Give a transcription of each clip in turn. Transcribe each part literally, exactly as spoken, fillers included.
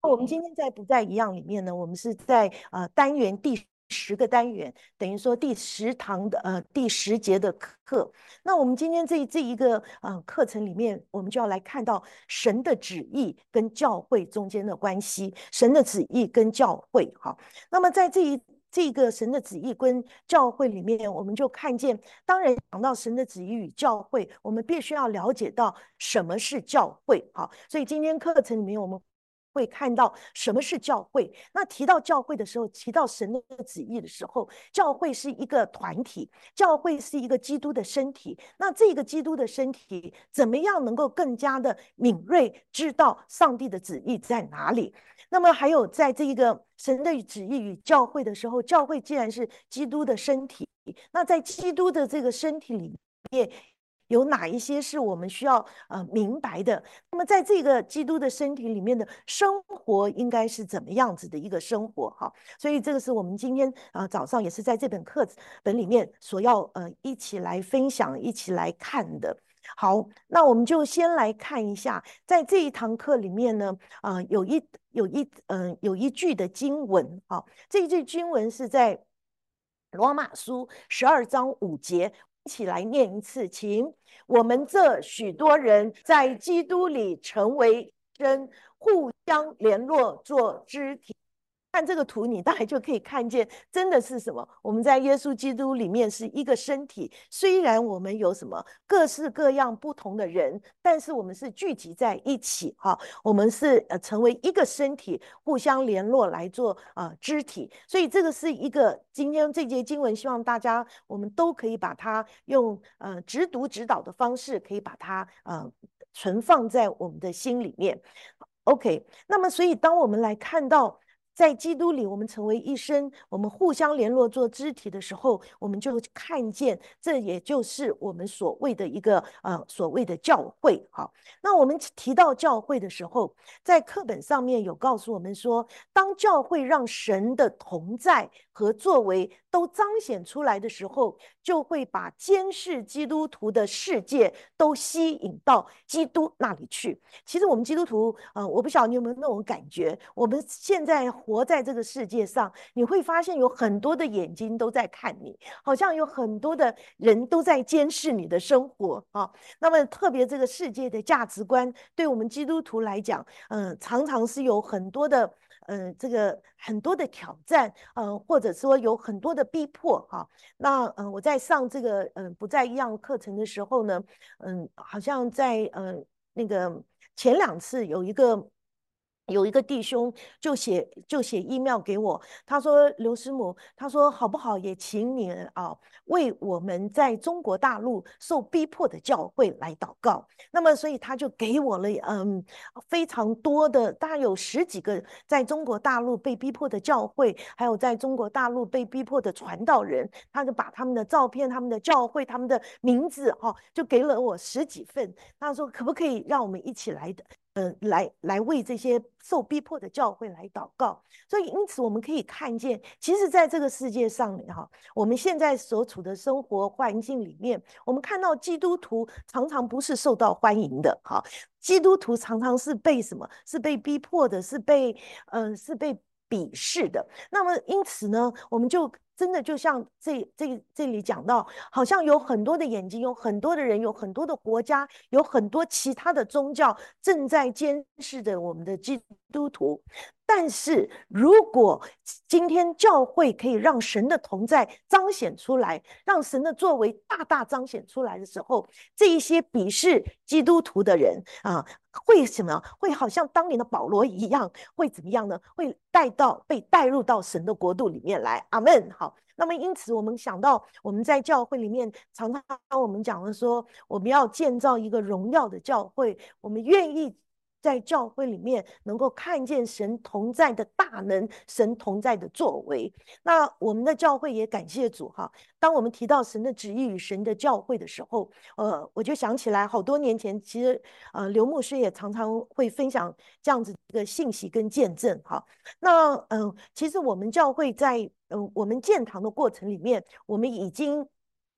我们今天在不再一样里面呢，我们是在呃单元第十个单元，等于说第十堂的呃第十节的课。那我们今天这这一个呃课程里面，我们就要来看到神的旨意跟教会中间的关系，神的旨意跟教会哈。那么在这一这个神的旨意跟教会里面，我们就看见，当然讲到神的旨意与教会，我们必须要了解到什么是教会哈。所以今天课程里面我们会看到什么是教会。那提到教会的时候，提到神的旨意的时候，教会是一个团体，教会是一个基督的身体。那这个基督的身体怎么样能够更加的敏锐，知道上帝的旨意在哪里？那么还有在这一个神的旨意与教会的时候，教会既然是基督的身体，那在基督的这个身体里面，有哪一些是我们需要呃明白的？那么在这个基督的身体里面的生活应该是怎么样子的一个生活？哈，所以这个是我们今天啊、呃、早上也是在这本课本里面所要呃一起来分享、一起来看的。好，那我们就先来看一下，在这一堂课里面呢，啊、呃、有一有一嗯、呃、有一句的经文，哈、哦，这一句经文是在罗马书十二章五节。一起来念一次，请。我们这许多人在基督里成为真，互相联络做肢体。看这个图，你大概就可以看见，真的是什么？我们在耶稣基督里面是一个身体，虽然我们有什么各式各样不同的人，但是我们是聚集在一起哈，我们是呃成为一个身体，互相联络来做呃肢体。所以这个是一个今天这节经文，希望大家我们都可以把它用呃直读直导的方式，可以把它呃存放在我们的心里面。OK，那么所以当我们来看到。在基督里，我们成为一生，我们互相联络做肢体的时候，我们就看见，这也就是我们所谓的一个呃所谓的教会。好，那我们提到教会的时候，在课本上面有告诉我们说，当教会让神的同在和作为都彰显出来的时候，就会把监视基督徒的世界都吸引到基督那里去。其实我们基督徒，呃，我不晓得你有没有那种感觉，我们现在活在这个世界上，你会发现有很多的眼睛都在看你，好像有很多的人都在监视你的生活啊。那么特别这个世界的价值观，对我们基督徒来讲，嗯、呃，常常是有很多的。嗯、呃，这个很多的挑战，嗯、呃，或者说有很多的逼迫哈、啊。那嗯、呃，我在上这个嗯、呃、不再一样课程的时候呢，嗯，好像在呃那个前两次有一个有一个弟兄就写就写 email 给我，他说刘师母，他说好不好也请你啊为我们在中国大陆受逼迫的教会来祷告。那么所以他就给我了嗯非常多的，大概有十几个在中国大陆被逼迫的教会，还有在中国大陆被逼迫的传道人，他就把他们的照片、他们的教会、他们的名字哈、哦，就给了我十几份。他说可不可以让我们一起来的？呃，来来为这些受逼迫的教会来祷告。所以，因此我们可以看见，其实在这个世界上哈，我们现在所处的生活环境里面，我们看到基督徒常常不是受到欢迎的哈，基督徒常常是被什么？是被逼迫的，是被呃是被鄙视的。那么因此呢，我们就真的就像这这这里讲到，好像有很多的眼睛，有很多的人，有很多的国家，有很多其他的宗教正在监视着我们的基督徒。但是如果今天教会可以让神的同在彰显出来，让神的作为大大彰显出来的时候，这一些鄙视基督徒的人啊，会什么？会好像当年的保罗一样，会怎么样呢？会带到被带入到神的国度里面来。阿门。好。那么，因此我们想到我们在教会里面，常常我们讲的说，我们要建造一个荣耀的教会，我们愿意在教会里面能够看见神同在的大能，神同在的作为。那我们的教会也感谢主哈。当我们提到神的旨意与神的教会的时候，呃，我就想起来好多年前，其实呃刘牧师也常常会分享这样子一个信息跟见证哈。那嗯、呃，其实我们教会在嗯、呃、我们建堂的过程里面，我们已经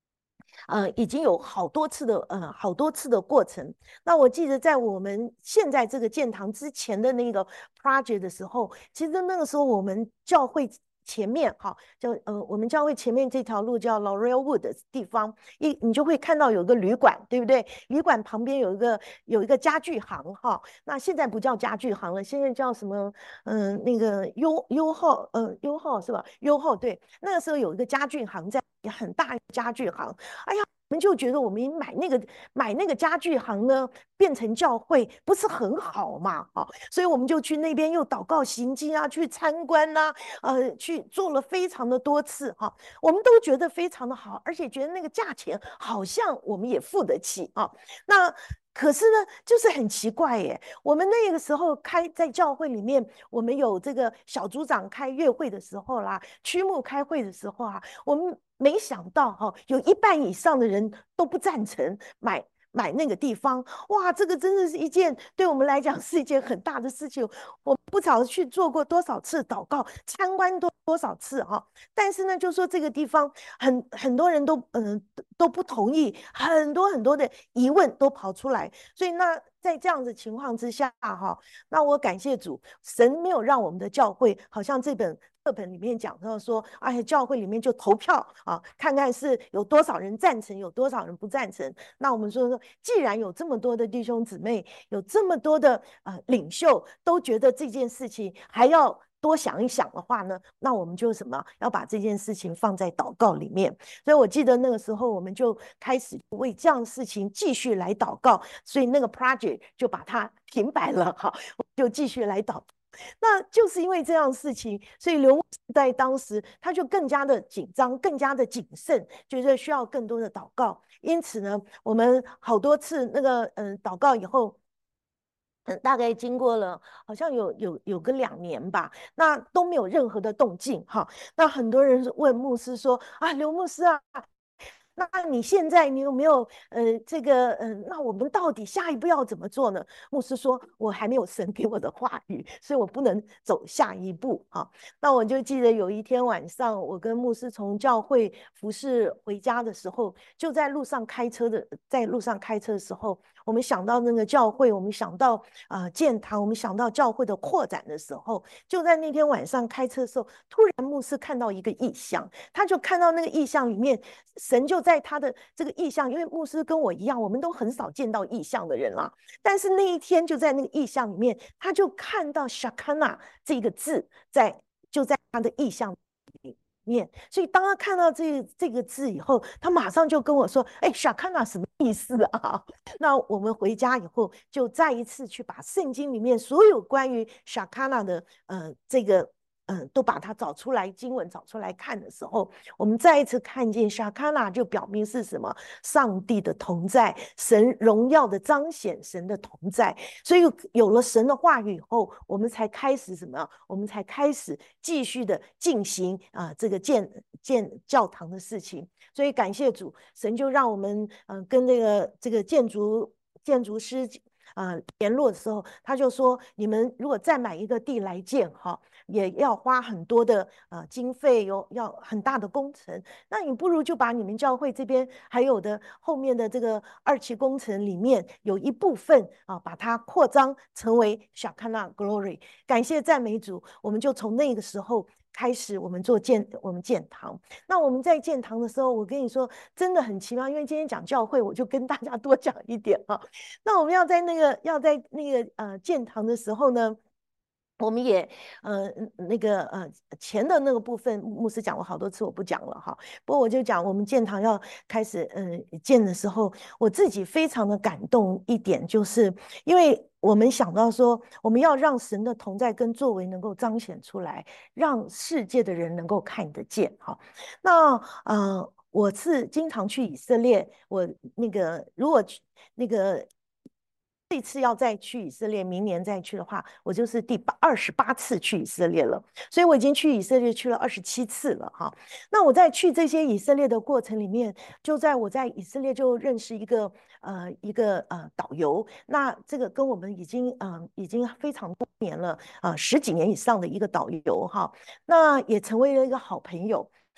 呃，已经有好多次的呃好多次的过程。那我记得在我们现在这个建堂之前的那个 project 的时候，其实那个时候我们教会前面哈，就呃我们教会前面这条路叫 Laurel Wood 的地方，一你就会看到有个旅馆，对不对？旅馆旁边有一个有一个家具行哈，那现在不叫家具行了，现在叫什么？嗯、呃，那个优优号，呃，优号是吧？优号对，那个时候有一个家具行在，很大的家具行。哎呀，我们就觉得我们买那个买那个家具行呢，变成教会不是很好嘛？哦，所以我们就去那边又祷告行经啊，去参观呐、啊，呃，去做了非常的多次哈、哦，我们都觉得非常的好，而且觉得那个价钱好像我们也付得起啊、哦。那可是呢，就是很奇怪耶。我们那个时候开在教会里面，我们有这个小组长开月会的时候啦，区牧开会的时候啊，我们没想到哈、哦，有一半以上的人都不赞成买买那个地方。哇，这个真的是一件对我们来讲是一件很大的事情。我不晓得去做过多少次祷告，参观多多少次哈、哦，但是呢，就说这个地方很很多人都嗯、呃、都不同意，很多很多的疑问都跑出来。所以那在这样的情况之下哈，那我感谢主，神没有让我们的教会好像这本课本里面讲到说，哎，教会里面就投票啊，看看是有多少人赞成，有多少人不赞成。那我们说说，既然有这么多的弟兄姊妹，有这么多的呃领袖都觉得这件事情还要多想一想的话呢，那我们就什么要把这件事情放在祷告里面。所以我记得那个时候我们就开始为这样的事情继续来祷告，所以那个 project 就把它停摆了哈，就继续来祷。那就是因为这样的事情，所以刘牧师在当时他就更加的紧张，更加的谨慎，觉得需要更多的祷告。因此呢，我们好多次那个嗯祷告以后。嗯，大概经过了好像有有有个两年吧，那都没有任何的动静哈。那很多人问牧师说啊，刘牧师啊，那你现在你有没有呃这个呃，那我们到底下一步要怎么做呢？牧师说，我还没有神给我的话语，所以我不能走下一步啊。那我就记得有一天晚上，我跟牧师从教会服侍回家的时候，就在路上开车的，在路上开车的时候，我们想到那个教会，我们想到啊、呃、建堂，我们想到教会的扩展的时候，就在那天晚上开车的时候，突然牧师看到一个异象，他就看到那个异象里面，神就在他的这个异象，因为牧师跟我一样，我们都很少见到异象的人啦。但是那一天就在那个异象里面，他就看到 Shakana 这个字在就在他的异象里面。所以当他看到这这个字以后，他马上就跟我说：“哎，Shakana 什么意思啊？”那我们回家以后，就再一次去把圣经里面所有关于 Shakana 的呃这个。嗯，都把它找出来，经文找出来看的时候，我们再一次看见 Shakana 就表明是什么？上帝的同在，神荣耀的彰显，神的同在。所以有了神的话语以后，我们才开始什么？我们才开始继续的进行啊、呃、这个建建教堂的事情。所以感谢主，神就让我们嗯、呃、跟那个这个建筑建筑师。呃，联络的时候，他就说：你们如果再买一个地来建，哈，也要花很多的呃经费，有要很大的工程。那你不如就把你们教会这边还有的后面的这个二期工程里面有一部分啊，把它扩张成为小康纳 Glory。感谢赞美主，我们就从那个时候。开始我们做建我们建堂，那我们在建堂的时候，我跟你说真的很奇妙，因为今天讲教会，我就跟大家多讲一点啊。那我们要在那个要在那个呃建堂的时候呢，我们也呃那个呃钱的那个部分，牧师讲过好多次，我不讲了哈。不过我就讲我们建堂要开始嗯、呃、建的时候，我自己非常的感动一点，就是因为我们想到说，我们要让神的同在跟作为能够彰显出来，让世界的人能够看得见哈。那呃。我是经常去以色列，我那个如果去那个这次要再去以色列，明年再去的话，我就是第八二十八次去以色列了，所以我已经去以色列去了二十七次了哈。那我在去这些以色列的过程里面，就在我在以色列就认识一个呃一个呃导游，那这个跟我们已经嗯、呃、已经非常多年了，呃十几年以上的一个导游哈，那也成为了一个好朋友。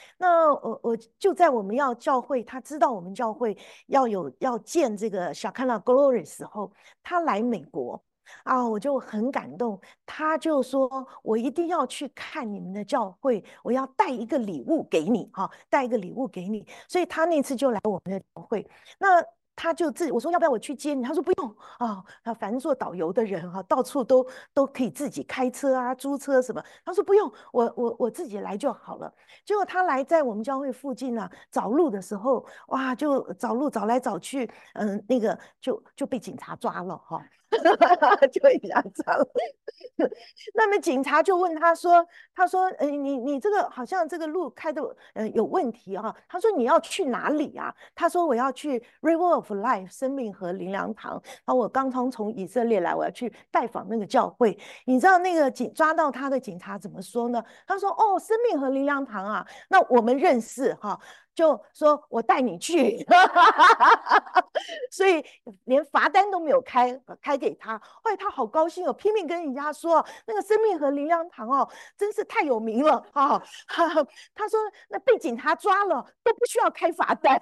那我我就在我们要教会，他知道我们教会要有要建这个小康纳 Glory 时候，他来美国啊，我就很感动。他就说我一定要去看你们的教会，我要带一个礼物给你哈、啊，带一个礼物给你。所以他那次就来我们的教会，那。他就自己我说要不要我去接你？他说不用啊，他反正做导游的人哈、啊，到处都都可以自己开车啊、租车什么。他说不用，我我我自己来就好了。结果他来在我们教会附近啊找路的时候，哇，就找路找来找去，嗯，那个就就被警察抓了哈。就被警察抓了。那么警察就问他说：“他说，呃，你你这个好像这个路开的呃有问题哈、啊。他说你要去哪里啊？他说我要去 River of Life 生命河灵粮堂。然后我刚刚从以色列来，我要去拜访那个教会。你知道那个警抓到他的警察怎么说呢？他说：哦，生命河灵粮堂啊，那我们认识哈、啊。”就说我带你去，所以连罚单都没有开开给他。后来他好高兴哦，拼命跟人家说那个生命和灵粮堂哦，真是太有名了啊！他说那被警察抓了都不需要开罚单。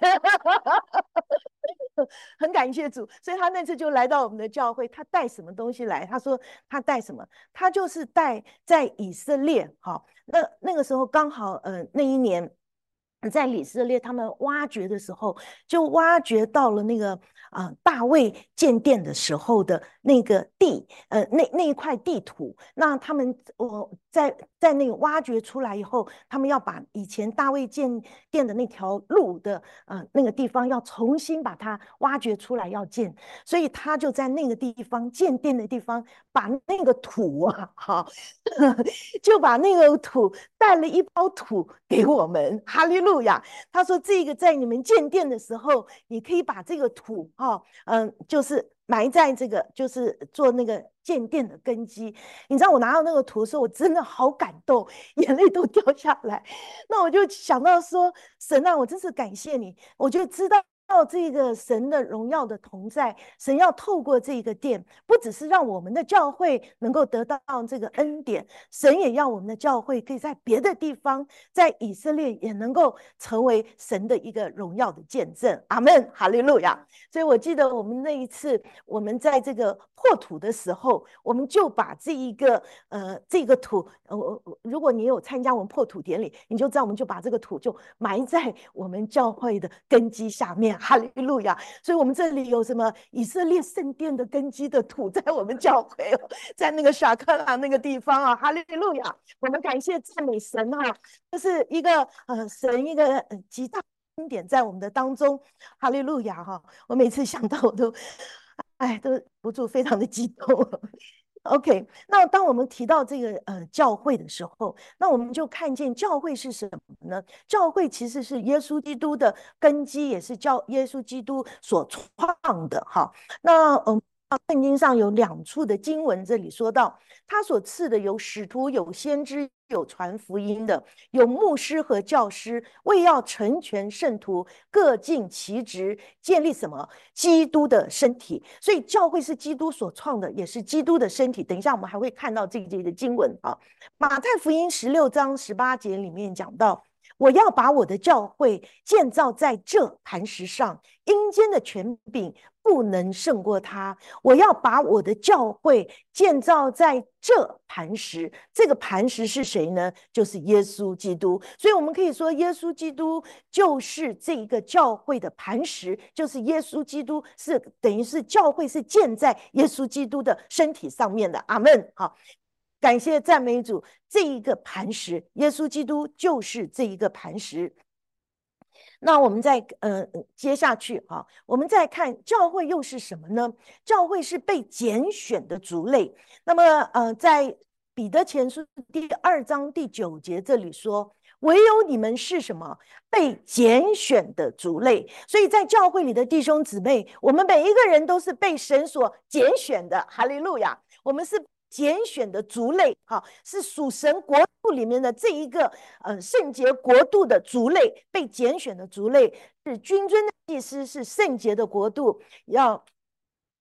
很感谢主，所以他那次就来到我们的教会。他带什么东西来？他说他带什么？他就是带在以色列，好，那那个时候刚好，呃，那一年。在以色列，他们挖掘的时候，就挖掘到了那个啊、呃、大卫建殿的时候的那个地，呃，那那一块地图。那他们我、呃、在在那个挖掘出来以后，他们要把以前大卫建殿的那条路的呃那个地方要重新把它挖掘出来要建，所以他就在那个地方建殿的地方把那个土啊，好，就把那个土带了一包土给我们，哈利路亚。他说这个在你们建殿的时候，你可以把这个土哈、哦，嗯，就是埋在这个，就是做那个建殿的根基。你知道我拿到那个图的时候，我真的好感动，眼泪都掉下来。那我就想到说，神啊，我真是感谢你，我就知道。到这个神的荣耀的同在，神要透过这个殿，不只是让我们的教会能够得到这个恩典，神也要我们的教会可以在别的地方，在以色列也能够成为神的一个荣耀的见证。阿门，哈利路亚。所以我记得我们那一次，我们在这个破土的时候，我们就把这一个呃这个土，呃，如果你有参加我们破土典礼，你就知道我们就把这个土就埋在我们教会的根基下面。哈利路亚！所以我们这里有什么以色列圣殿的根基的土在我们教会哦，在那个沙克拉那个地方啊，哈利路亚！我们感谢赞美神啊，这是一个呃神一个呃极大恩典在我们的当中，哈利路亚哈！我每次想到我都哎都不住非常的激动。OK，那当我们提到这个呃教会的时候，那我们就看见教会是什么呢？教会其实是耶稣基督的根基，也是教耶稣基督所创的哈。那嗯，圣经上有两处的经文，这里说到他所赐的有使徒、有先知、有传福音的，有牧师和教师，为要成全圣徒，各尽其职，建立什么？基督的身体。所以教会是基督所创的，也是基督的身体。等一下我们还会看到这这个经文啊，马太福音十六章十八节里面讲到。我要把我的教会建造在这磐石上，阴间的权柄不能胜过它。我要把我的教会建造在这磐石，这个磐石是谁呢？就是耶稣基督。所以我们可以说，耶稣基督就是这一个教会的磐石，就是耶稣基督是等于是教会是建在耶稣基督的身体上面的。阿门。好。感谢赞美主，这一个磐石，耶稣基督就是这一个磐石。那我们再呃接下去啊，我们再看教会又是什么呢？教会是被拣选的族类。那么呃，在彼得前书第二章第九节这里说，唯有你们是什么？被拣选的族类。所以在教会里的弟兄姊妹，我们每一个人都是被神所拣选的。哈利路亚！我们是拣选的族类，哈，是属神国度里面的这一个呃圣洁国度的族类，被拣选的族类是君尊的祭司，是圣洁的国度，要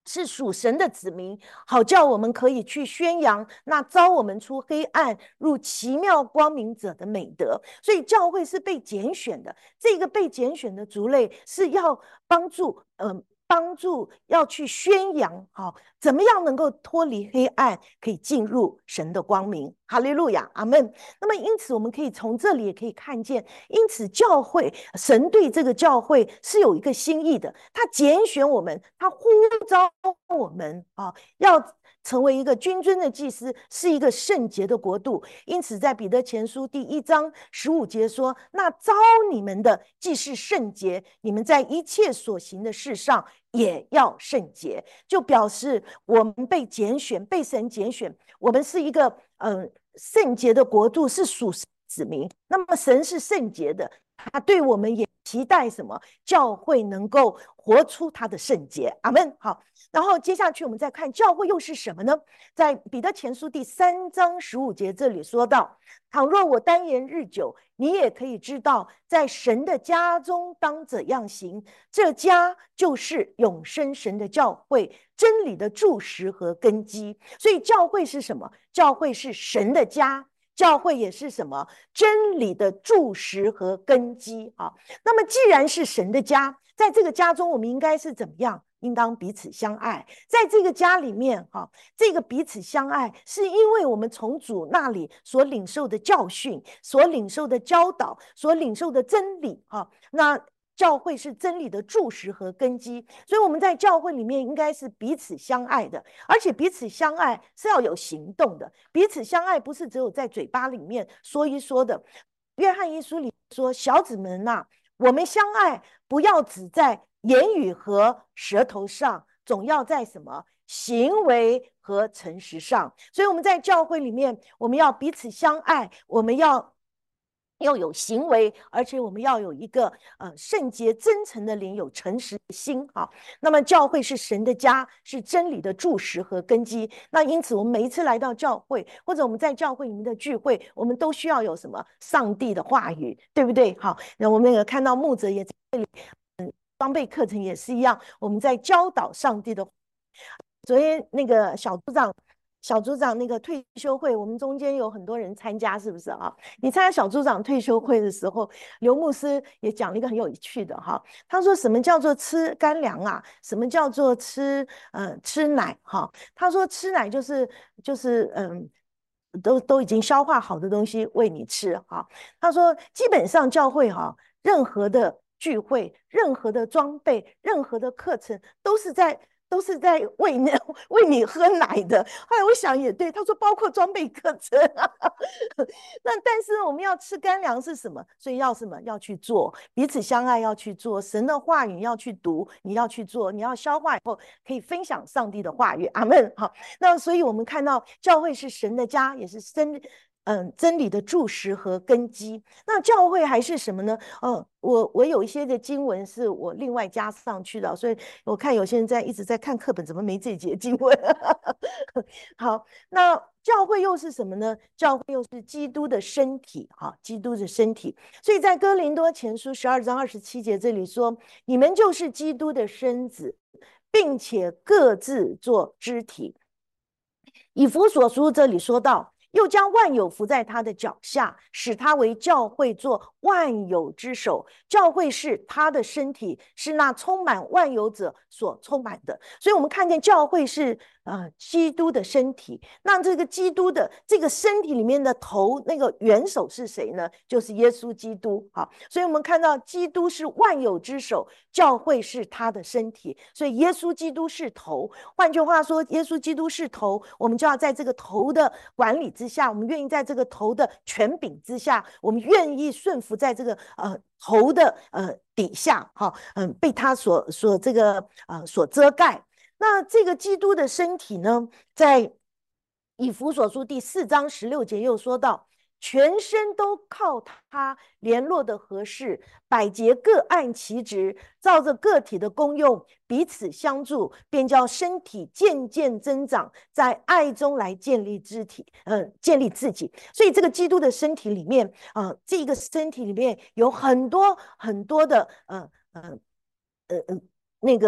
是属神的子民，好叫我们可以去宣扬那招我们出黑暗入奇妙光明者的美德。所以教会是被拣选的，这个被拣选的族类是要帮助，嗯、呃。帮助要去宣扬，好、哦，怎么样能够脱离黑暗，可以进入神的光明？哈利路亚，阿们。那么，因此我们可以从这里也可以看见，因此教会，神对这个教会是有一个心意的，他拣选我们，他呼召我们啊，要成为一个君尊的祭司，是一个圣洁的国度。因此，在彼得前书第一章十五节说：“那召你们的既是圣洁，你们在一切所行的事上也要圣洁。”就表示我们被拣选，被神拣选，我们是一个嗯、呃、圣洁的国度，是属子民。那么神是圣洁的，他对我们也期待什么？教会能够活出他的圣洁。阿们。好，然后接下去我们再看教会又是什么呢？在彼得前书第三章十五节这里说到：“倘若我单言日久，你也可以知道，在神的家中当怎样行。这家就是永生神的教会，真理的柱石和根基。”所以教会是什么？教会是神的家。教会也是什么？真理的柱石和根基啊。那么既然是神的家，在这个家中我们应该是怎么样？应当彼此相爱。在这个家里面哈，这个彼此相爱是因为我们从主那里所领受的教训，所领受的教导，所领受的真理哈。那教会是真理的柱石和根基，所以我们在教会里面应该是彼此相爱的，而且彼此相爱是要有行动的。彼此相爱不是只有在嘴巴里面说一说的。约翰一书里说：“小子们呐、啊，我们相爱，不要只在言语和舌头上，总要在什么？行为和诚实上。”所以我们在教会里面，我们要彼此相爱，我们要要有行为，而且我们要有一个呃圣洁真诚的灵，有诚实的心啊。那么教会是神的家，是真理的柱石和根基。那因此，我们每一次来到教会，或者我们在教会里面的聚会，我们都需要有什么？上帝的话语，对不对？好，那我们也看到牧者也在这里，嗯，装备课程也是一样，我们在教导上帝的。昨天那个小组长。小组长那个退休会，我们中间有很多人参加，是不是啊？你参加小组长退休会的时候，刘牧师也讲了一个很有趣的哈，他说什么叫做吃干粮啊？什么叫做吃呃吃奶哈？他说吃奶就是就是嗯。都都已经消化好的东西喂你吃哈。他说，基本上教会哈，任何的聚会、任何的装备、任何的课程，都是在都是在喂你喂你喝奶的。后来我想也对，他说包括装备课程、啊。那但是我们要吃干粮是什么？所以要什么？要去做，彼此相爱要去做，神的话语要去读，你要去做，你要消化以后可以分享上帝的话语。阿门。好，那所以我们看到教会是神的家，也是真嗯真理的柱石和根基。那教会还是什么呢？嗯，我我有一些的经文是我另外加上去的，所以我看有些人在一直在看课本，怎么没这节经文？好，那教会又是什么呢？教会又是基督的身体，哈，基督的身体。所以在哥林多前书十二章二十七节这里说：“你们就是基督的身子，并且各自做肢体。”以弗所书这里说到，又将万有伏在他的脚下，使他为教会做万有之首。教会是他的身体，是那充满万有者所充满的。所以我们看见教会是呃基督的身体。那这个基督的这个身体里面的头，那个元首是谁呢？就是耶稣基督。好，所以我们看到基督是万有之首，教会是他的身体，所以耶稣基督是头。换句话说，耶稣基督是头，我们就要在这个头的管理之下，我们愿意在这个头的权柄之下，我们愿意顺服在这个呃头的呃底下，哈、哦，嗯，被他所所这个呃所遮盖。那这个基督的身体呢，在以弗所书第四章十六节又说到，全身都靠他联络的合适，百节各按其职，照着个体的功用彼此相助，便叫身体渐渐增长，在爱中来建立肢体，呃，建立自己。所以这个基督的身体里面，啊、呃，这个身体里面有很多很多的，呃呃呃呃那个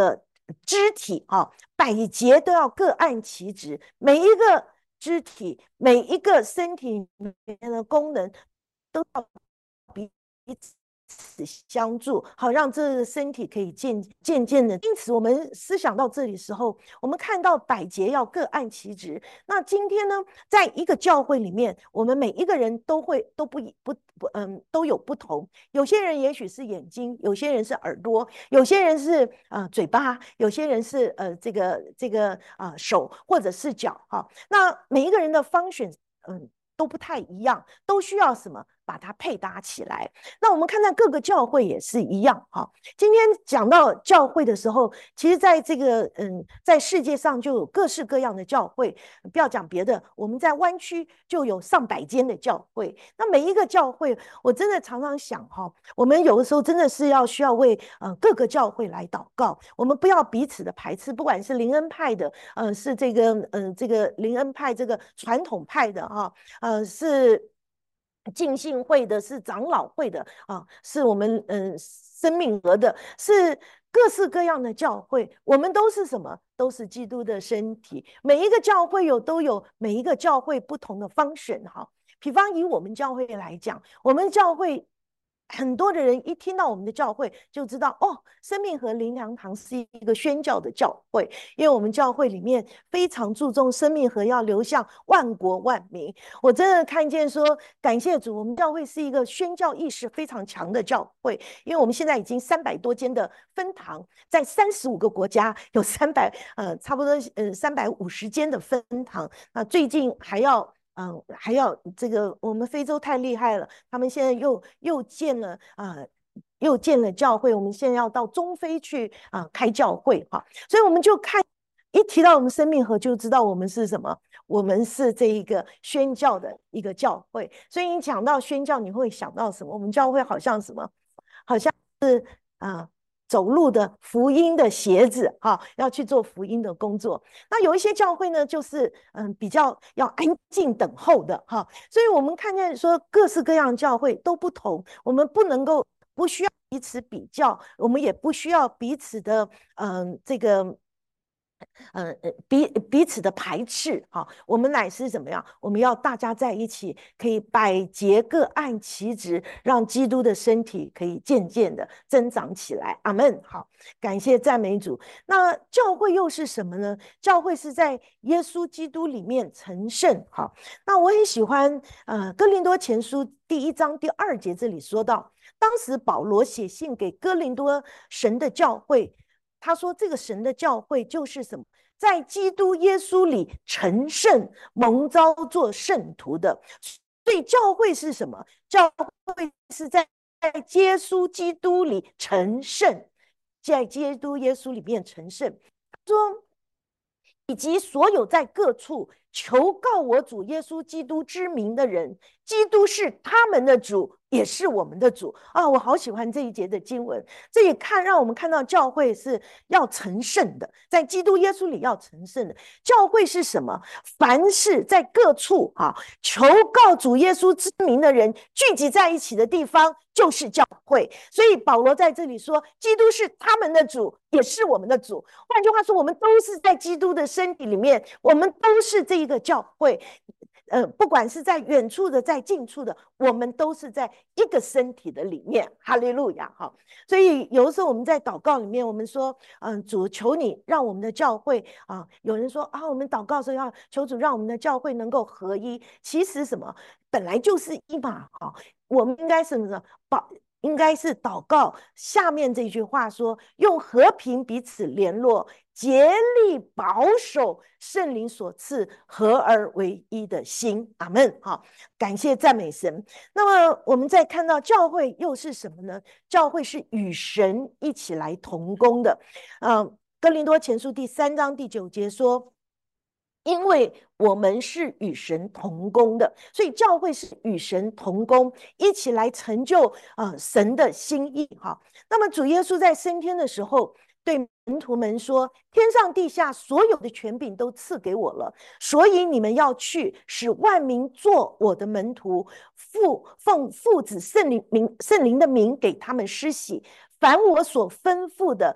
肢体啊，百节都要各按其职，每一个肢体，每一个身体里面的功能都要彼此相助，好让这个身体可以渐渐渐的。因此，我们思想到这里的时候，我们看到百节要各按其职。那今天呢，在一个教会里面，我们每一个人都会都不不不嗯都有不同。有些人也许是眼睛，有些人是耳朵，有些人是呃嘴巴，有些人是呃这个这个啊、呃、手或者是脚哈、哦。那每一个人的 function 嗯都不太一样，都需要什么？把它配搭起来。那我们看看各个教会也是一样哈。今天讲到教会的时候，其实在这个嗯，在世界上就有各式各样的教会，不要讲别的，我们在湾区就有上百间的教会。那每一个教会，我真的常常想哈，我们有的时候真的是要需要为呃各个教会来祷告，我们不要彼此的排斥，不管是灵恩派的，呃，是这个呃这个灵恩派这个传统派的哈，呃是。浸信会的，是长老会的啊，是我们嗯生命河的，是各式各样的教会，我们都是什么？都是基督的身体。每一个教会有都有每一个教会不同的function哈。比方以我们教会来讲，我们教会很多的人一听到我们的教会就知道哦，生命河灵粮堂是一个宣教的教会，因为我们教会里面非常注重生命河要流向万国万民。我真的看见说，感谢主，我们教会是一个宣教意识非常强的教会，因为我们现在已经三百多间的分堂，在三十五个国家有三百呃差不多呃三百五十间的分堂，那最近还要。嗯，还要这个，我们非洲太厉害了，他们现在又又建了啊、呃，又建了教会，我们现在要到中非去啊、呃、开教会哈，所以我们就看一提到我们生命河，就知道我们是什么，我们是这一个宣教的一个教会。所以你讲到宣教，你会想到什么？我们教会好像什么，好像是啊。呃走路的福音的鞋子哈、啊，要去做福音的工作。那有一些教会呢，就是嗯比较要安静等候的哈、啊，所以我们看见说各式各样的教会都不同，我们不能够不需要彼此比较，我们也不需要彼此的嗯这个。呃彼彼此的排斥哈、啊，我们乃是怎么样？我们要大家在一起，可以百节各按其职，让基督的身体可以渐渐的增长起来。阿门。好，感谢赞美主。那教会又是什么呢？教会是在耶稣基督里面成圣。好，那我很喜欢呃哥林多前书第一章第二节这里说到，当时保罗写信给哥林多神的教会。他说：“这个神的教会就是什么？在基督耶稣里成圣、蒙召做圣徒的。所以教会是什么？教会是在耶稣基督里成圣，在基督耶稣里面成圣。说以及所有在各处求告我主耶稣基督之名的人，基督是他们的主，也是我们的主啊！我好喜欢这一节的经文，这也看让我们看到教会是要成圣的，在基督耶稣里要成圣的。教会是什么？凡是在各处啊求告主耶稣之名的人聚集在一起的地方，就是教会。所以保罗在这里说，基督是他们的主，也是我们的主。换句话说，我们都是在基督的身体里面，我们都是这一个教会。呃，不管是在远处的，在近处的，我们都是在一个身体的里面。哈利路亚！哈，所以有的时候我们在祷告里面，我们说，嗯，主求你让我们的教会啊，有人说啊，我们祷告的时候要求主让我们的教会能够合一。其实什么，本来就是一嘛。哈，我们应该是什么？保应该是祷告下面这句话说，用和平彼此联络，竭力保守圣灵所赐合而为一的心。阿们。好，感谢赞美神。那么我们再看到教会又是什么呢？教会是与神一起来同工的。嗯，哥林多前书第三章第九节说，因为我们是与神同工的，所以教会是与神同工，一起来成就呃神的心意哈。那么主耶稣在升天的时候，对门徒们说：“天上地下所有的权柄都赐给我了，所以你们要去，使万民做我的门徒，父奉父子圣灵名圣灵的名给他们施洗，凡我所吩咐的。”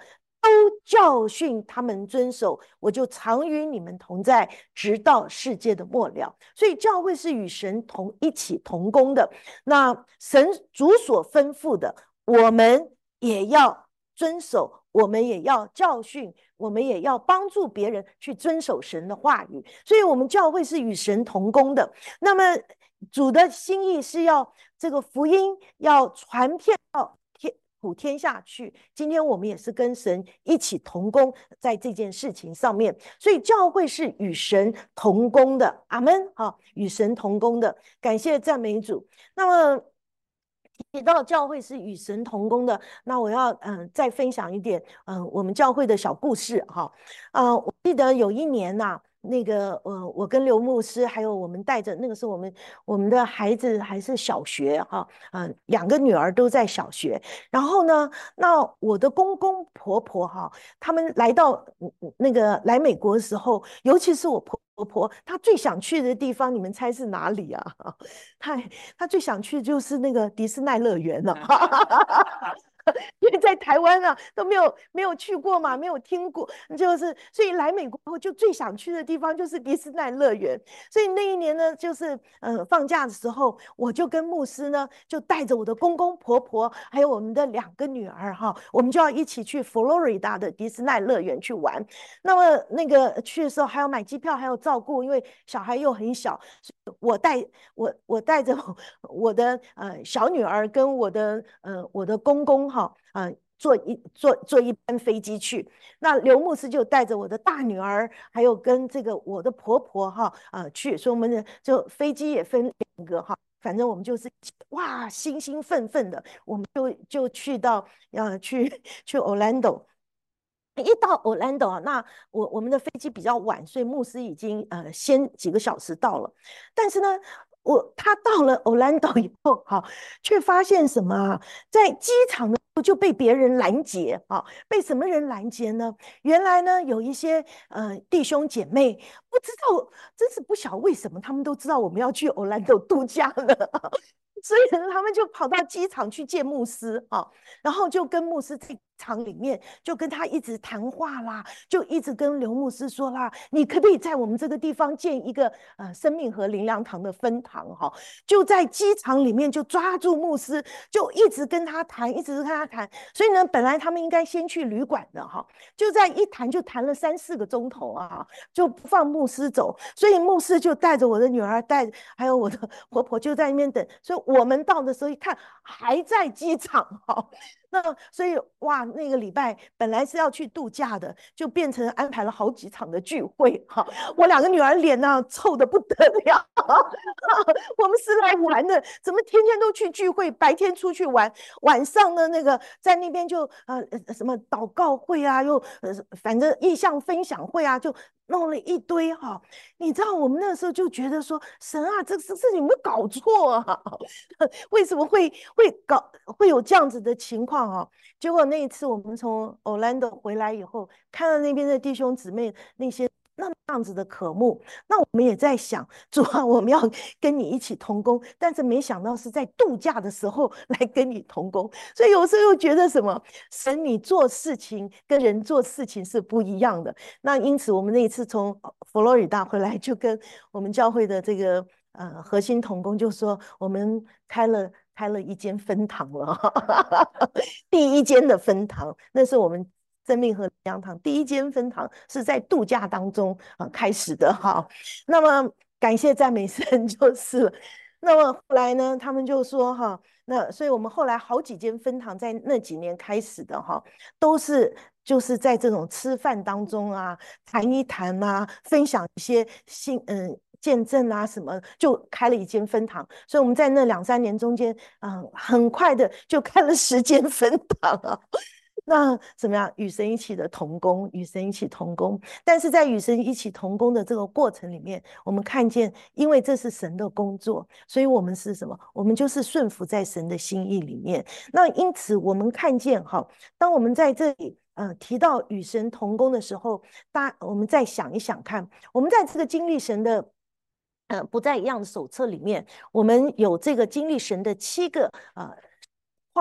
教训他们遵守，我就常与你们同在，直到世界的末了。所以教会是与神同一起同工的。那神主所吩咐的，我们也要遵守，我们也要教训，我们也要帮助别人去遵守神的话语。所以，我们教会是与神同工的。那么，主的心意是要这个福音要传遍到天普天下去。今天我们也是跟神一起同工在这件事情上面，所以教会是与神同工的。阿们。好，与神同工的，感谢赞美主。那么提到教会是与神同工的，那我要嗯、呃、再分享一点嗯、呃、我们教会的小故事哈。呃，我记得有一年呐、啊。那个呃，我跟刘牧师还有我们带着那个时候我们我们的孩子还是小学哈，嗯、呃，两个女儿都在小学。然后呢，那我的公公婆婆哈，他们来到那个来美国的时候，尤其是我婆婆，她最想去的地方，你们猜是哪里啊？她她最想去就是那个迪士尼乐园了。因为在台湾啊都没有没有去过嘛，没有听过，就是所以来美国后就最想去的地方就是迪士尼乐园。所以那一年呢，就是呃放假的时候，我就跟牧师呢就带着我的公公婆婆还有我们的两个女儿哈，我们就要一起去佛罗里达的迪士尼乐园去玩。那么那个去的时候还要买机票，还要照顾，因为小孩又很小，我带我我带着我的呃小女儿跟我的呃我的公公哈啊、呃、坐一坐坐一班飞机去。那刘牧师就带着我的大女儿，还有跟这个我的婆婆哈啊、呃、去，所以我们就飞机也分两个哈。反正我们就是哇，兴兴奋奋的，我们就就去到呃去去 Orlando。一到 Orlando 啊，那我我们的飞机比较晚，所以牧师已经呃先几个小时到了。但是呢，我他到了 Orlando 以后，哈，却发现什么啊？在机场的时候就被别人拦截啊，被什么人拦截呢？原来呢，有一些呃弟兄姐妹不知道，真是不晓为什么他们都知道我们要去 Orlando 度假呢。所以呢，他们就跑到机场去见牧师啊，然后就跟牧师在场里面就跟他一直谈话啦，就一直跟刘牧师说啦，你可不可以在我们这个地方建一个呃生命和灵粮堂的分堂哈？就在机场里面就抓住牧师，就一直跟他谈，一直跟他谈。所以呢，本来他们应该先去旅馆的哈，就在一谈就谈了三四个钟头啊，就不放牧师走。所以牧师就带着我的女儿，带还有我的婆婆就在那边等。所以我们到的时候一看还在机场哈。那所以哇，那个礼拜本来是要去度假的，就变成安排了好几场的聚会哈。我两个女儿脸呢臭的不得了，我们是来玩的，怎么天天都去聚会？白天出去玩，晚上呢那个在那边就呃什么祷告会啊，又呃反正意向分享会啊，就弄了一堆哈。你知道我们那时候就觉得说，神啊，这这这有没有搞错啊？为什么会会搞会有这样子的情况啊？结果那一次我们从 Orlando 回来以后，看到那边的弟兄姊妹那些那样子的渴慕，那我们也在想，主啊，我们要跟你一起同工，但是没想到是在度假的时候来跟你同工，所以有时候又觉得什么，神你做事情跟人做事情是不一样的。那因此我们那一次从佛罗里达回来，就跟我们教会的这个呃核心同工就说，我们开了开了一间分堂了，第一间的分堂，那是我们生命和粮堂第一间分堂是在度假当中啊、呃、开始的哈。那么感谢赞美神就是了。那么后来呢，他们就说哈，那所以我们后来好几间分堂在那几年开始的哈，都是就是在这种吃饭当中啊，谈一谈啊，分享一些新嗯。见证啊，什么就开了一间分堂，所以我们在那两三年中间，嗯，很快的就开了十间分堂啊。那怎么样？与神一起的同工，与神一起同工。但是在与神一起同工的这个过程里面，我们看见，因为这是神的工作，所以我们是什么？我们就是顺服在神的心意里面。那因此，我们看见哈，当我们在这里呃提到与神同工的时候，大我们再想一想看，我们在这个经历神的。呃，不再一样的手册里面，我们有这个经历神的七个呃话。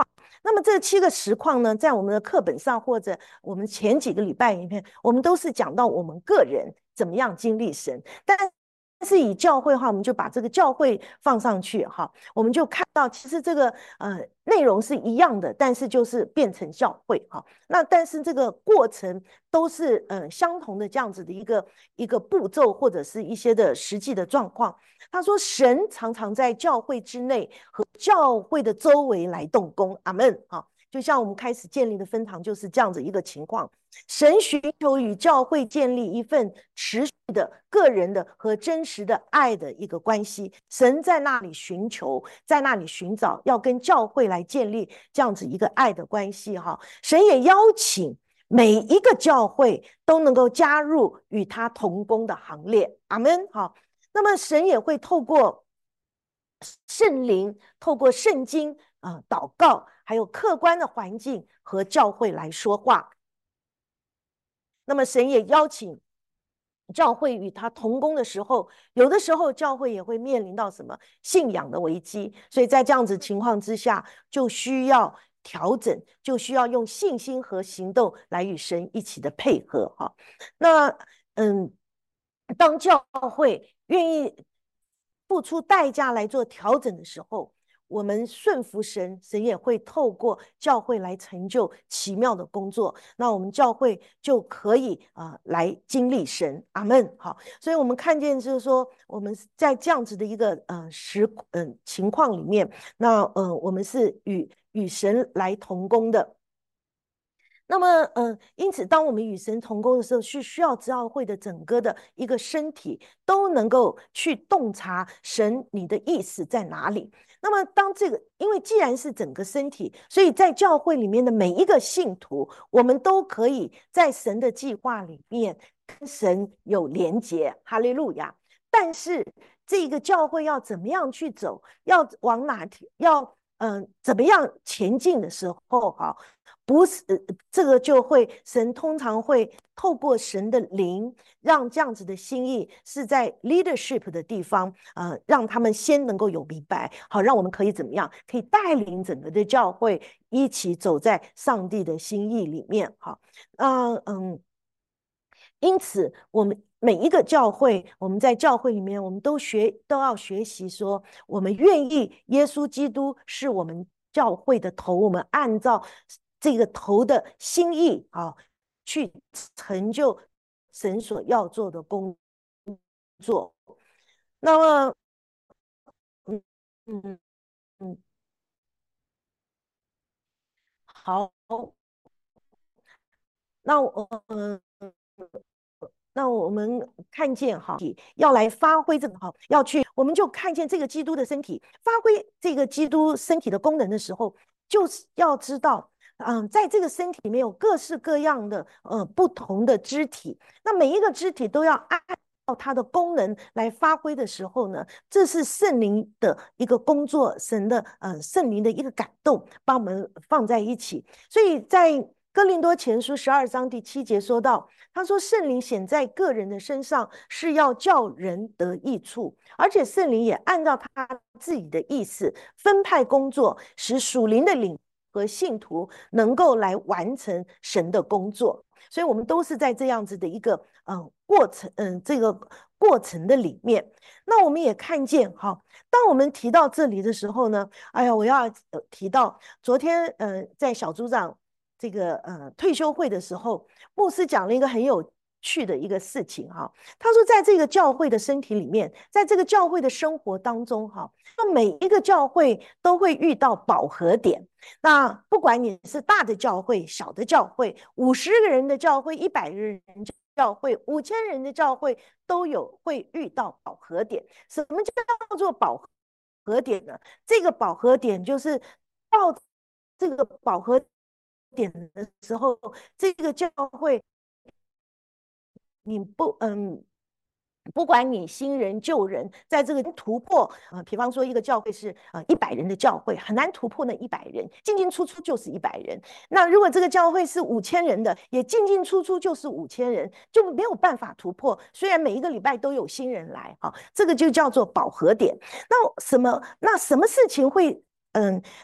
那么这七个实况呢，在我们的课本上或者我们前几个礼拜里面，我们都是讲到我们个人怎么样经历神，但是以教会的话，我们就把这个教会放上去哈，我们就看到其实这个呃内容是一样的，但是就是变成教会哈。那但是这个过程都是呃相同的这样子的一个一个步骤或者是一些的实际的状况。他说，神常常在教会之内和教会的周围来动工，阿门哈。就像我们开始建立的分堂就是这样子一个情况。神寻求与教会建立一份持续的个人的和真实的爱的一个关系，神在那里寻求，在那里寻找，要跟教会来建立这样子一个爱的关系哈。神也邀请每一个教会都能够加入与他同工的行列，阿们好。那么神也会透过圣灵，透过圣经啊、呃、祷告，还有客观的环境和教会来说话。那么神也邀请教会与他同工的时候，有的时候教会也会面临到什么信仰的危机，所以在这样子情况之下，就需要调整，就需要用信心和行动来与神一起的配合哈。那嗯，当教会愿意付出代价来做调整的时候，我们顺服神，神也会透过教会来成就奇妙的工作。那我们教会就可以啊、呃、来经历神，阿们。好，所以我们看见就是说，我们在这样子的一个呃时嗯、呃、情况里面，那呃我们是与与神来同工的。那么，呃，因此，当我们与神同工的时候，是需要教会的整个的一个身体都能够去洞察神你的意思在哪里。那么，当这个，因为既然是整个身体，所以在教会里面的每一个信徒，我们都可以在神的计划里面跟神有连结。哈利路亚！但是，这个教会要怎么样去走，要往哪条，要嗯、呃、怎么样前进的时候，哈。不是，这个就会神通常会透过神的灵，让这样子的心意是在 leadership 的地方，呃，让他们先能够有明白，好，让我们可以怎么样，可以带领整个的教会一起走在上帝的心意里面，好，啊，嗯，因此我们每一个教会，我们在教会里面，我们都学都要学习说，我们愿意耶稣基督是我们教会的头，我们按照这个头的心意啊，去成就神所要做的工作。那么，嗯嗯嗯，好，那我嗯。那我们看见哈，要来发挥这个哈，要去，我们就看见这个基督的身体发挥这个基督身体的功能的时候，就是要知道，嗯，在这个身体里面有各式各样的呃不同的肢体，那每一个肢体都要按照它的功能来发挥的时候呢，这是圣灵的一个工作，神的呃圣灵的一个感动，把我们放在一起，所以在哥林多前书十二章第七节说到。他说：“圣灵显在个人的身上，是要叫人得益处，而且圣灵也按照他自己的意思分派工作，使属灵的灵和信徒能够来完成神的工作。所以，我们都是在这样子的一个嗯、呃、过程，嗯、呃、这个过程的里面。那我们也看见哈，当我们提到这里的时候呢，哎呀，我要提到昨天呃在小组长这个呃退休会的时候。”牧师讲了一个很有趣的一个事情哈，他说，在这个教会的身体里面，在这个教会的生活当中哈，那每一个教会都会遇到饱和点。那不管你是大的教会、小的教会、五十个人的教会、一百个人教会、五千人的教会，都有会遇到饱和点。什么叫做饱和点呢？这个饱和点就是到这个饱和点的时候，这个教会你不嗯。不管你新人旧人，在这个突破，呃，比方说一个教会是呃一百人的教会，很难突破那一百人，进进出出就是一百人。那如果这个教会是五千人的，也进进出出就是五千人，就没有办法突破。虽然每一个礼拜都有新人来，哈、哦，这个就叫做饱和点。那什么？那什么事情会嗯嗯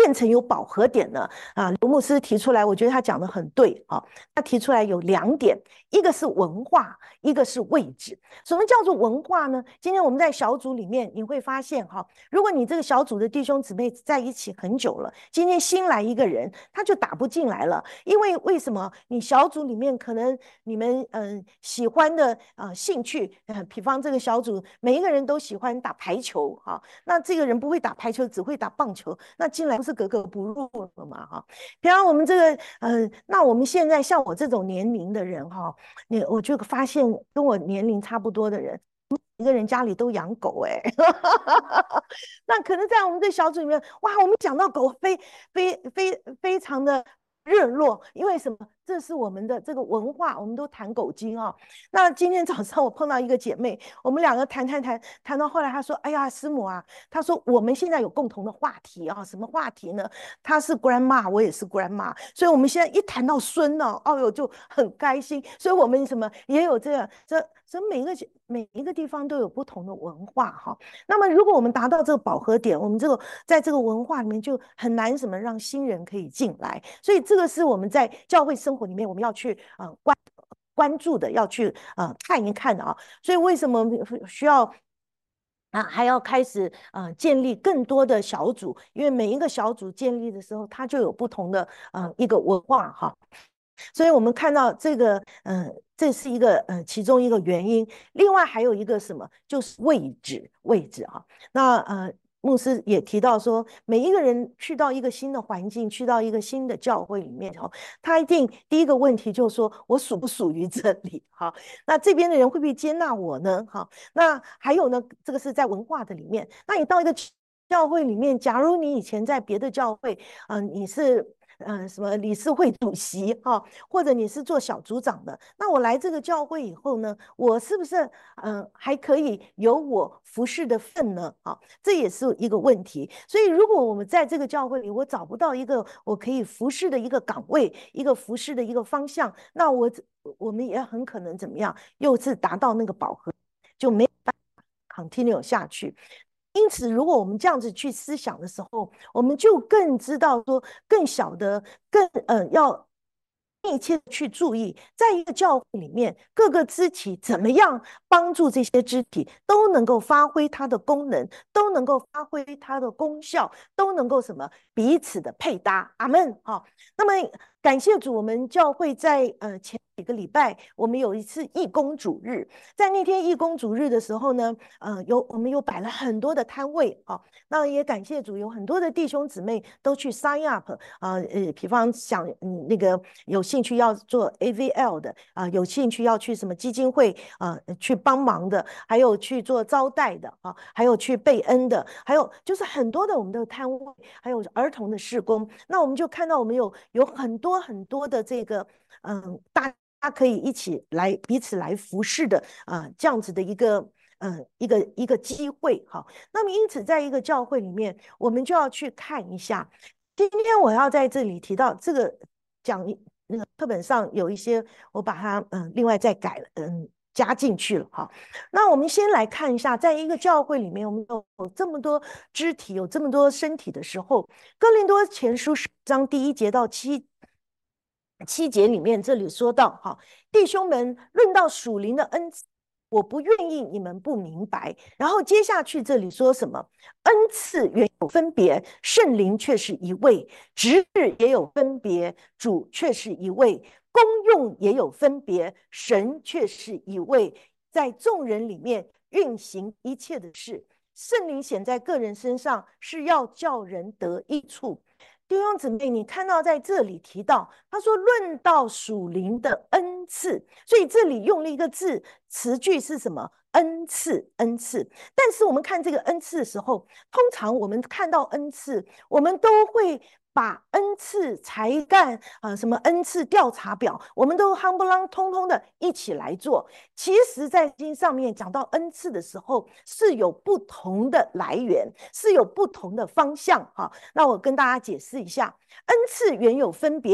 变成有饱和点呢？啊，刘牧师提出来，我觉得他讲的很对啊。他提出来有两点，一个是文化，一个是位置。什么叫做文化呢？今天我们在小组里面，你会发现哈，如果你这个小组的弟兄姊妹在一起很久了，今天新来一个人，他就打不进来了。因为为什么？你小组里面可能你们嗯、呃、喜欢的啊、呃、兴趣，呃，比方这个小组每一个人都喜欢打排球哈、啊，那这个人不会打排球，只会打棒球，那进来不是格格不入了嘛哈？比方我们这个呃，那我们现在像我这种年龄的人哈，你我就发现跟我年龄差不多的人。一个人家里都养狗哎、欸，那可能在我们这小组里面，哇，我们讲到狗非非非非常的热络，因为什么？这是我们的这个文化，我们都谈狗精啊、哦。那今天早上我碰到一个姐妹，我们两个谈谈谈谈到后来，她说：“哎呀，师母啊，她说我们现在有共同的话题啊，什么话题呢？她是 grandma， 我也是 grandma， 所以我们现在一谈到孙呢、哦，哦呦就很开心。所以我们什么也有这样，这这每一个每一个地方都有不同的文化哈。那么如果我们达到这个饱和点，我们这个在这个文化里面就很难什么让新人可以进来，所以这个是我们在教会生活里面我们要去呃关关注的，要去呃看一看的啊。所以为什么需要？啊，还要开始呃建立更多的小组，因为每一个小组建立的时候，它就有不同的呃一个文化哈。所以我们看到这个，嗯、呃，这是一个呃其中一个原因。另外还有一个什么，就是位置，位置啊。那呃，牧师也提到说，每一个人去到一个新的环境，去到一个新的教会里面哦，他一定第一个问题就是说我属不属于这里？好，那这边的人会不会接纳我呢？好，那还有呢，这个是在文化的里面。那你到一个教会里面，假如你以前在别的教会，嗯、呃，你是。嗯、呃，什么理事会主席哈、哦，或者你是做小组长的，那我来这个教会以后呢，我是不是嗯、呃、还可以有我服侍的份呢？啊、哦，这也是一个问题。所以如果我们在这个教会里，我找不到一个我可以服侍的一个岗位，一个服侍的一个方向，那我我们也很可能怎么样，又是达到那个饱和，就没办法 continue 下去。因此，如果我们这样子去思想的时候，我们就更知道说，更晓得，更呃要密切去注意，在一个教会里面，各个肢体怎么样帮助这些肢体都能够发挥它的功能，都能够发挥它的功效，都能够什么彼此的配搭。阿门。好、哦，那么感谢主，我们教会在呃前几个礼拜，我们有一次义工主日，在那天义工主日的时候呢，呃，有我们有摆了很多的摊位啊、哦，那也感谢主，有很多的弟兄姊妹都去 sign up 啊、呃，呃，比方想嗯那个有兴趣要做 A V L 的啊、呃，有兴趣要去什么基金会啊、呃、去帮忙的，还有去做招待的啊，还有去备恩的，还有就是很多的我们的摊位，还有儿童的事工，那我们就看到我们有有很多很多的这个嗯大。他可以一起来彼此来服侍的啊、呃，这样子的一个嗯、呃、一个一个机会哈。那么因此，在一个教会里面，我们就要去看一下。今天我要在这里提到这个讲那个课本上有一些，我把它嗯、呃、另外再改了嗯。加进去了哈，那我们先来看一下，在一个教会里面，我们有这么多肢体，有这么多身体的时候，哥林多前书十章第一节到七七节里面，这里说到哈，弟兄们，论到属灵的恩赐，我不愿意你们不明白。然后接下去这里说什么？恩赐原有分别，圣灵却是一位；职事也有分别，主却是一位；功用也有分别，神却是一位。在众人里面运行一切的事，圣灵显在个人身上，是要叫人得益处。弟兄姊妹，你看到在这里提到，他说论到属灵的恩赐，所以这里用了一个字，词句是什么？恩赐，恩赐。但是我们看这个恩赐的时候，通常我们看到恩赐，我们都会把恩赐才干啊、呃，什么恩赐调查表，我们都夯不啷通通的一起来做。其实，在经上面讲到恩赐的时候，是有不同的来源，是有不同的方向哈。那我跟大家解释一下，恩赐原有分别，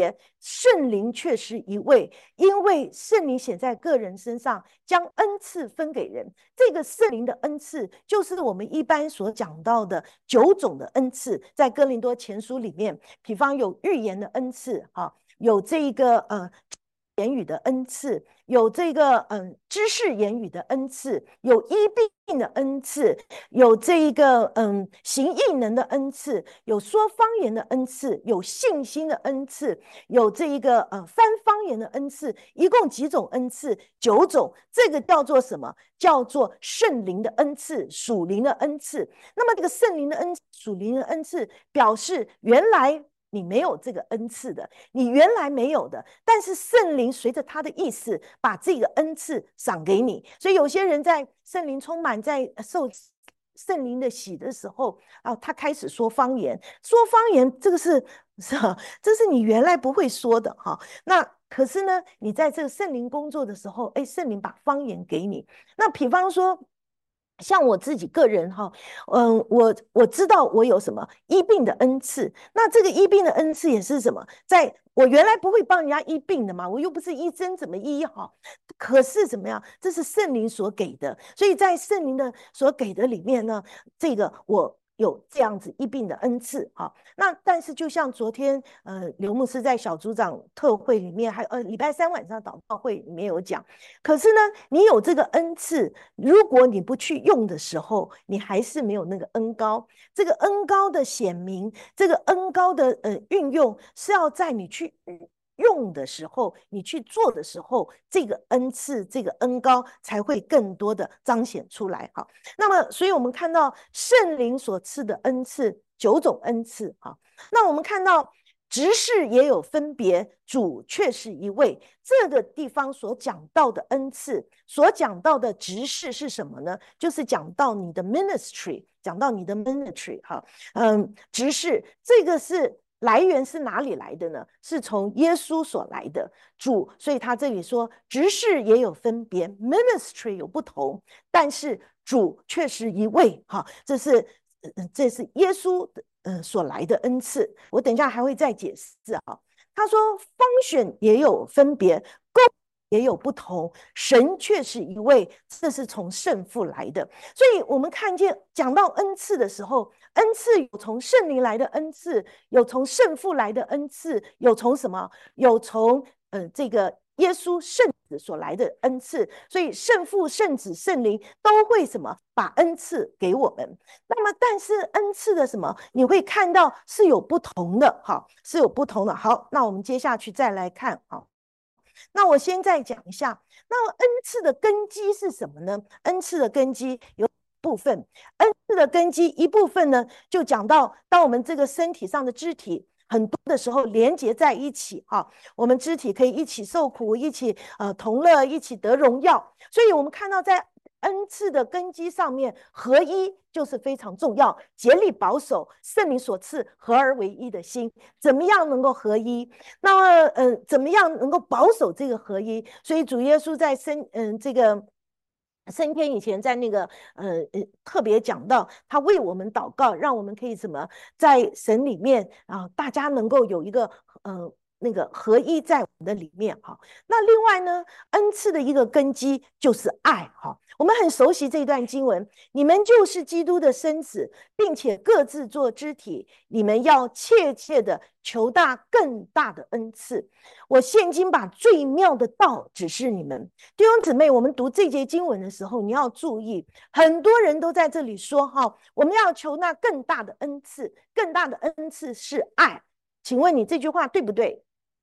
圣灵却是一位，因为圣灵显在个人身上，将恩赐分给人。这个圣灵的恩赐，就是我们一般所讲到的九种的恩赐，在哥林多前书里面，比方有预言的恩赐，哈，有这一个呃言语的恩赐，有这个嗯知识言语的恩赐，有医病的恩赐，有这一个嗯行异能的恩赐，有说方言的恩赐，有信心的恩赐，有这一个呃翻方言的恩赐，一共几种恩赐？九种。这个叫做什么？叫做圣灵的恩赐，属灵的恩赐。那么这个圣灵的恩属灵的恩赐，表示原来你没有这个恩赐的，你原来没有的，但是圣灵随着他的意思，把这个恩赐赏给你。所以有些人在圣灵充满，在受圣灵的洗的时候啊，他开始说方言，说方言这个是是啊，这是你原来不会说的哈。那可是呢，你在这个圣灵工作的时候，哎，圣灵把方言给你。那比方说，像我自己个人哈，嗯，我我知道我有什么医病的恩赐，那这个医病的恩赐也是什么？在我原来不会帮人家医病的嘛，我又不是医生，怎么医好？可是怎么样？这是圣灵所给的，所以在圣灵的所给的里面呢，这个我有这样子医病的恩赐哈。那但是就像昨天呃刘牧师在小组长特会里面，还有呃礼拜三晚上祷告会里面有讲，可是呢，你有这个恩赐，如果你不去用的时候，你还是没有那个恩膏。这个恩膏的显明，这个恩膏的呃运用，是要在你去用的时候，你去做的时候，这个恩赐、这个恩膏才会更多的彰显出来。好，那么，所以我们看到圣灵所赐的恩赐，九种恩赐。好，那我们看到执事也有分别，主却是一位。这个地方所讲到的恩赐，所讲到的执事是什么呢？就是讲到你的 ministry， 讲到你的 ministry。哈，嗯，执事这个是。来源是哪里来的呢？是从耶稣所来的主，所以他这里说执事也有分别 ，ministry 有不同，但是主却是一位。哈，这是呃这是耶稣的呃所来的恩赐。我等一下还会再解释啊。他说方选也有分别，公也有不同，神却是一位，这是从圣父来的。所以我们看见讲到恩赐的时候，恩赐有从圣灵来的恩赐，有从圣父来的恩赐，有从什么？有从呃这个耶稣圣子所来的恩赐。所以圣父、圣子、圣灵都会什么？把恩赐给我们。那么，但是恩赐的什么？你会看到是有不同的，哈，是有不同的。好，那我们接下去再来看，好。那我先再讲一下，那恩赐的根基是什么呢？恩赐的根基有部分，恩赐的根基一部分呢，就讲到当我们这个身体上的肢体很多的时候连结在一起，哈，我们肢体可以一起受苦，一起呃同乐，一起得荣耀。所以我们看到在恩赐的根基上面，合一就是非常重要，竭力保守圣灵所赐合而为一的心。怎么样能够合一？那么，呃，怎么样能够保守这个合一？所以主耶稣在升，嗯、呃，这个升天以前，在那个呃呃特别讲到，他为我们祷告，让我们可以什么，在神里面啊，大家能够有一个呃。那个合一在我们的里面哈，那另外呢，恩赐的一个根基就是爱哈。我们很熟悉这段经文，你们就是基督的身子，并且各自做肢体，你们要切切的求大更大的恩赐。我现今把最妙的道指示你们，弟兄姊妹，我们读这节经文的时候，你要注意，很多人都在这里说哈，我们要求那更大的恩赐，更大的恩赐是爱。请问你这句话对不对？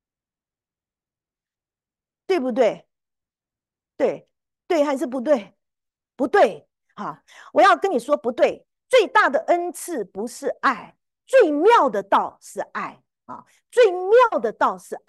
对不对？对，对还是不对？不对，好，我要跟你说不对。最大的恩赐不是爱，最妙的道是爱啊，最妙的道是爱。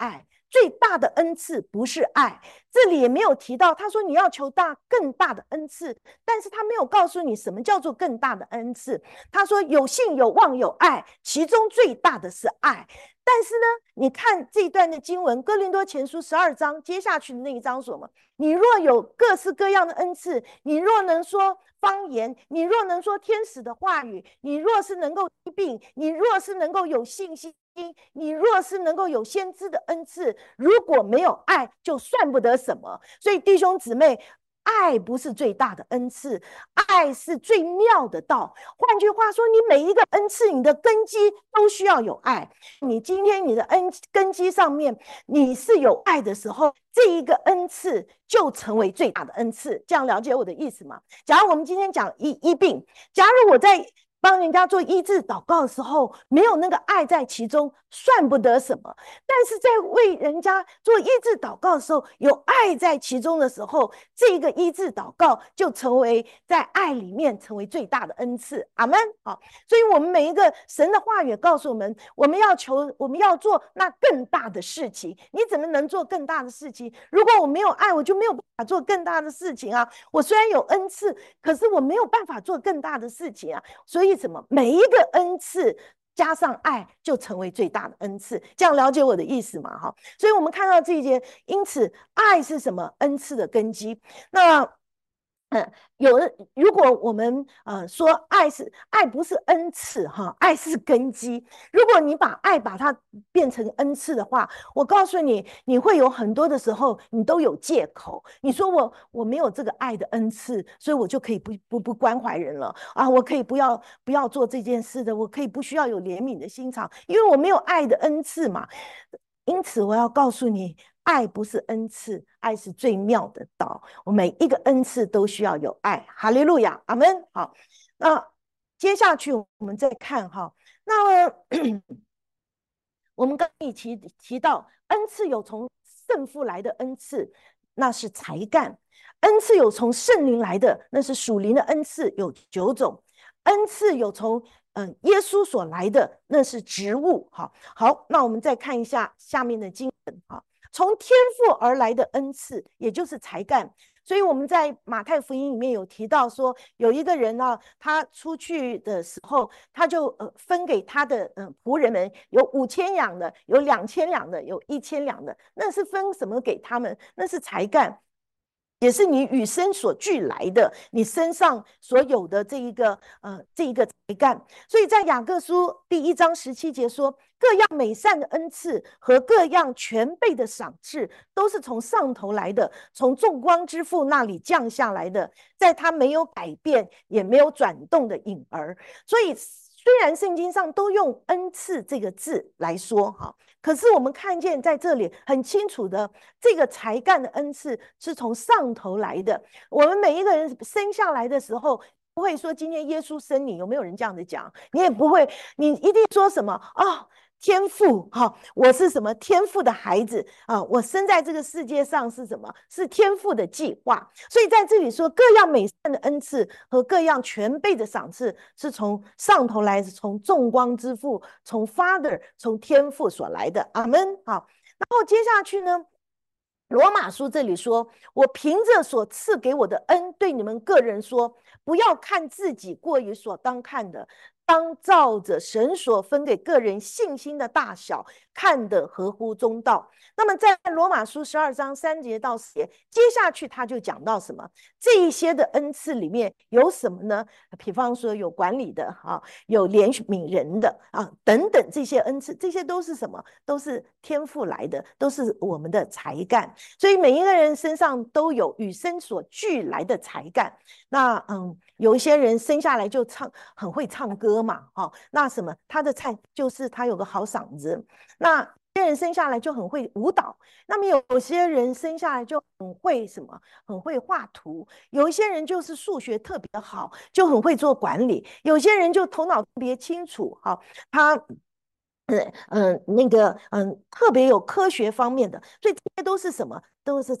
最大的恩赐不是爱，这里也没有提到。他说你要求大更大的恩赐，但是他没有告诉你什么叫做更大的恩赐。他说有信有望有爱，其中最大的是爱。但是呢，你看这一段的经文，哥林多前书十二章接下去的那一章说什么？你若有各式各样的恩赐，你若能说方言，你若能说天使的话语，你若是能够医病，你若是能够有信心，你若是能够有先知的恩赐，如果没有爱，就算不得什么。所以弟兄姊妹，爱不是最大的恩赐，爱是最妙的道。换句话说，你每一个恩赐，你的根基都需要有爱。你今天你的恩根基上面你是有爱的时候，这一个恩赐就成为最大的恩赐。这样了解我的意思吗？假如我们今天讲医医病，假如我在帮人家做医治祷告的时候，没有那个爱在其中，算不得什么。但是在为人家做医治祷告的时候，有爱在其中的时候，这个医治祷告就成为在爱里面成为最大的恩赐。阿们。好，所以我们每一个神的话语告诉我们，我们要求，我们要做那更大的事情。你怎么能做更大的事情？如果我没有爱，我就没有办法做更大的事情啊。我虽然有恩赐，可是我没有办法做更大的事情啊。所以什么？每一个恩赐加上爱，就成为最大的恩赐。这样了解我的意思吗？哈，所以我们看到这一节，因此爱是什么？恩赐的根基。那嗯，有的，如果我们呃说爱是爱不是恩赐哈，爱是根基。如果你把爱把它变成恩赐的话，我告诉你，你会有很多的时候你都有借口。你说我我没有这个爱的恩赐，所以我就可以不不不关怀人了啊，我可以不要不要做这件事的，我可以不需要有怜悯的心肠，因为我没有爱的恩赐嘛。因此，我要告诉你。爱不是恩赐，爱是最妙的道。我每一个恩赐都需要有爱。哈利路亚，阿门。好，那接下去我们再看哈，那我们刚刚提提到恩赐有从圣父来的恩赐，那是才干；恩赐有从圣灵来的，那是属灵的恩赐，有九种；恩赐有从嗯耶稣所来的，那是职务。好，好，那我们再看一下下面的经文哈。从天父而来的恩赐，也就是才干。所以我们在马太福音里面有提到说，有一个人呢、啊，他出去的时候，他就呃分给他的呃仆人们，有五千两的，有两千两的，有一千两的，那是分什么给他们？那是才干。也是你与生所俱来的，你身上所有的这一个呃这一个才干。所以在雅各书第一章十七节说，各样美善的恩赐和各样全备的赏赐，都是从上头来的，从众光之父那里降下来的，在他没有改变也没有转动的影儿。所以虽然圣经上都用恩赐这个字来说哈。可是我们看见在这里很清楚的，这个才干的恩赐是从上头来的。我们每一个人生下来的时候，不会说今天耶稣生你，有没有人这样子讲？你也不会，你一定说什么哦，天父哈、哦，我是什么天父的孩子啊？我生在这个世界上是什么？是天父的计划。所以在这里说，各样美善的恩赐和各样全备的赏赐，是从上头来，是从众光之父，从 Father， 从天父所来的。阿门。好，然后接下去呢？罗马书这里说，我凭着所赐给我的恩，对你们个人说，不要看自己过于所当看的，当照着神所分给个人信心的大小，看得合乎中道。那么在罗马书十二章三节到四节，接下去他就讲到什么？这一些的恩赐里面有什么呢？比方说有管理的啊，有怜悯人的啊，等等这些恩赐，这些都是什么？都是天赋来的，都是我们的才干。所以每一个人身上都有与生所俱来的才干。那嗯，有一些人生下来就唱很会唱歌嘛，哦，那什么他的菜就是他有个好嗓子。那有些人生下来就很会舞蹈，那么有些人生下来就很会什么，很会画图。有一些人就是数学特别好，就很会做管理。有些人就头脑特别清楚，哈、哦，他。嗯嗯，那个嗯，特别有科学方面的，所以这些都是什么？都是才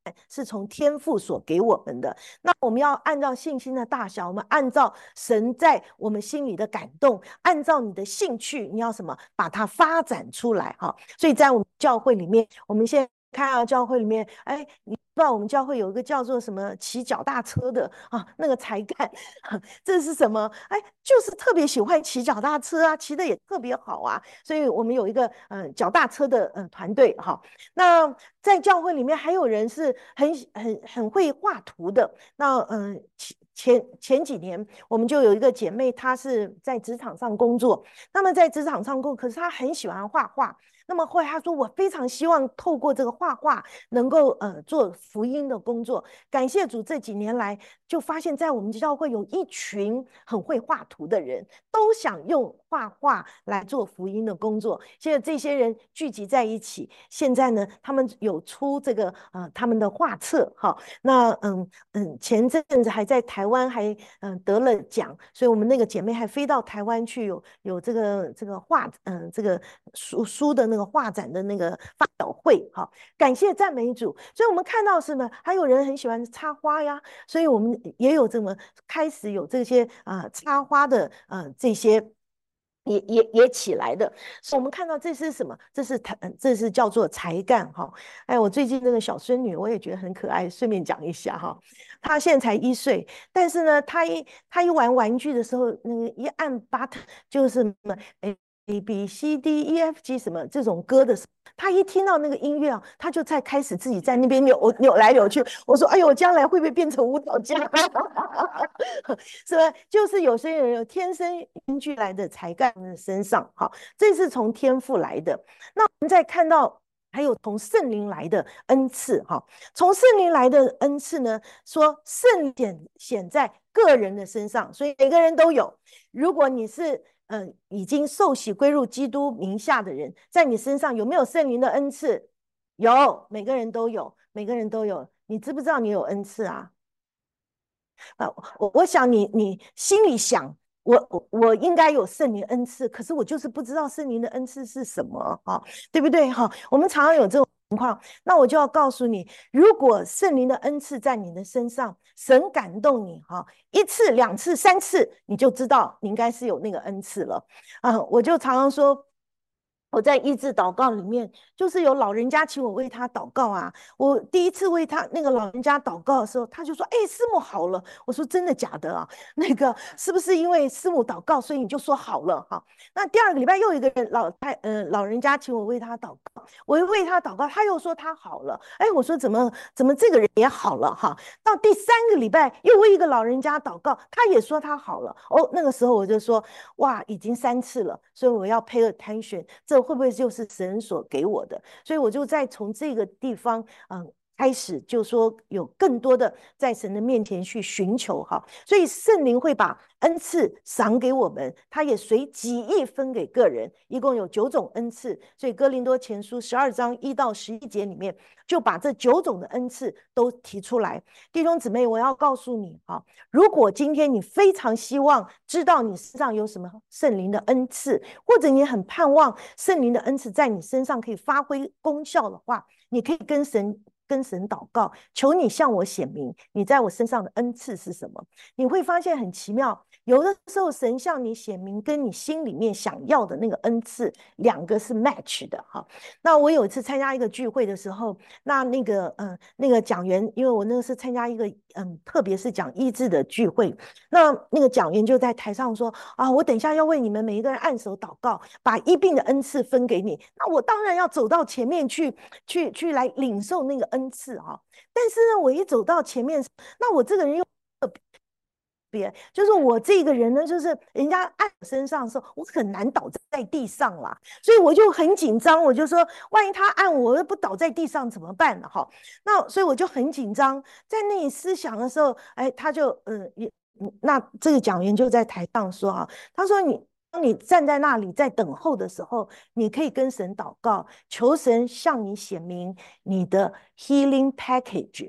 是从天父所给我们的。那我们要按照信心的大小，我们按照神在我们心里的感动，按照你的兴趣，你要什么，把它发展出来哈。所以在我们教会里面，我们现在看到教会里面，哎，你不知道我们教会有一个叫做什么骑脚踏车的啊，那个才干，这是什么？哎，就是特别喜欢骑脚踏车啊，骑的也特别好啊。所以我们有一个呃脚踏车的呃团队哈。那在教会里面还有人是很很很会画图的。那嗯、呃、前前几年我们就有一个姐妹，她是在职场上工作，那么在职场上工作，可是她很喜欢画画。那么后来她说，我非常希望透过这个画画能够呃做福音的工作。感谢主，这几年来就发现，在我们教会有一群很会画图的人，都想用画画来做福音的工作。现在这些人聚集在一起，现在呢，他们有出这个呃他们的画册哈。那嗯嗯，前阵子还在台湾还嗯得了奖，所以我们那个姐妹还飞到台湾去有有这个这个画嗯这个书书的那个画展的那个发表会哈。感谢赞美主，所以我们看到什么？还有人很喜欢插花呀，所以我们也有这么开始有这些啊、呃、插花的呃这些。也也也起来的，我们看到这是什么？这是才，这是叫做才干哈。哎，我最近那个小孙女，我也觉得很可爱，顺便讲一下哈。她现在才一岁，但是呢，她一她一玩玩具的时候，那个一按 button 就是什么 A A B C D E F G 什么这种歌的时候，她一听到那个音乐啊，她就在开始自己在那边扭扭来扭去。我说，哎呦，将来会不会变成舞蹈家？是吧？就是有些人有天生根据来的才干的身上，好，这是从天赋来的。那我们再看到还有从圣灵来的恩赐，哈，从圣灵来的恩赐呢，说圣显显在个人的身上，所以每个人都有。如果你是嗯、呃、已经受洗归入基督名下的人，在你身上有没有圣灵的恩赐？有，每个人都有，每个人都有。你知不知道你有恩赐啊？啊，我我想你你心里想，我我我应该有圣灵恩赐，可是我就是不知道圣灵的恩赐是什么哈，对不对哈？我们常常有这种情况，那我就要告诉你，如果圣灵的恩赐在你的身上，神感动你哈，一次、两次、三次，你就知道你应该是有那个恩赐了啊。我就常常说。我在医治祷告里面，就是有老人家请我为他祷告啊。我第一次为他那个老人家祷告的时候，他就说：“哎，师母好了。”我说：“真的假的啊？那个是不是因为师母祷告，所以你就说好了？”哈，那第二个礼拜又有一个人老太呃老人家请我为他祷告，我又为他祷告，他又说他好了。哎，我说怎么怎么这个人也好了哈？到第三个礼拜又为一个老人家祷告，他也说他好了。哦，那个时候我就说：“哇，已经三次了，所以我要 pay attention。”这会不会就是神所给我的？所以我就在从这个地方，嗯，开始就说有更多的在神的面前去寻求哈。所以圣灵会把恩赐赏给我们，他也随己意分给个人，一共有九种恩赐。所以哥林多前书十二章一到十一节里面就把这九种的恩赐都提出来。弟兄姊妹，我要告诉你哈，如果今天你非常希望知道你身上有什么圣灵的恩赐，或者你很盼望圣灵的恩赐在你身上可以发挥功效的话，你可以跟神跟神祷告，求你向我显明你在我身上的恩赐是什么。你会发现很奇妙，有的时候神向你显明，跟你心里面想要的那个恩赐两个是 match 的哈。那我有一次参加一个聚会的时候，那那个嗯、呃、那个讲员，因为我那个是参加一个嗯特别是讲医治的聚会，那那个讲员就在台上说啊，我等一下要为你们每一个人按手祷告，把医病的恩赐分给你。那我当然要走到前面去，去去来领受那个恩赐哈。但是呢，我一走到前面，那我这个人又别，就是我这个人呢，就是人家按我身上的时候，我很难倒在地上啦，所以我就很紧张，我就说，万一他按我不倒在地上怎么办呢？哈，那所以我就很紧张，在那里思想的时候，哎，他就嗯也，那这个讲员就在台上说啊，他说你。当你站在那里在等候的时候，你可以跟神祷告，求神向你显明你的 healing package，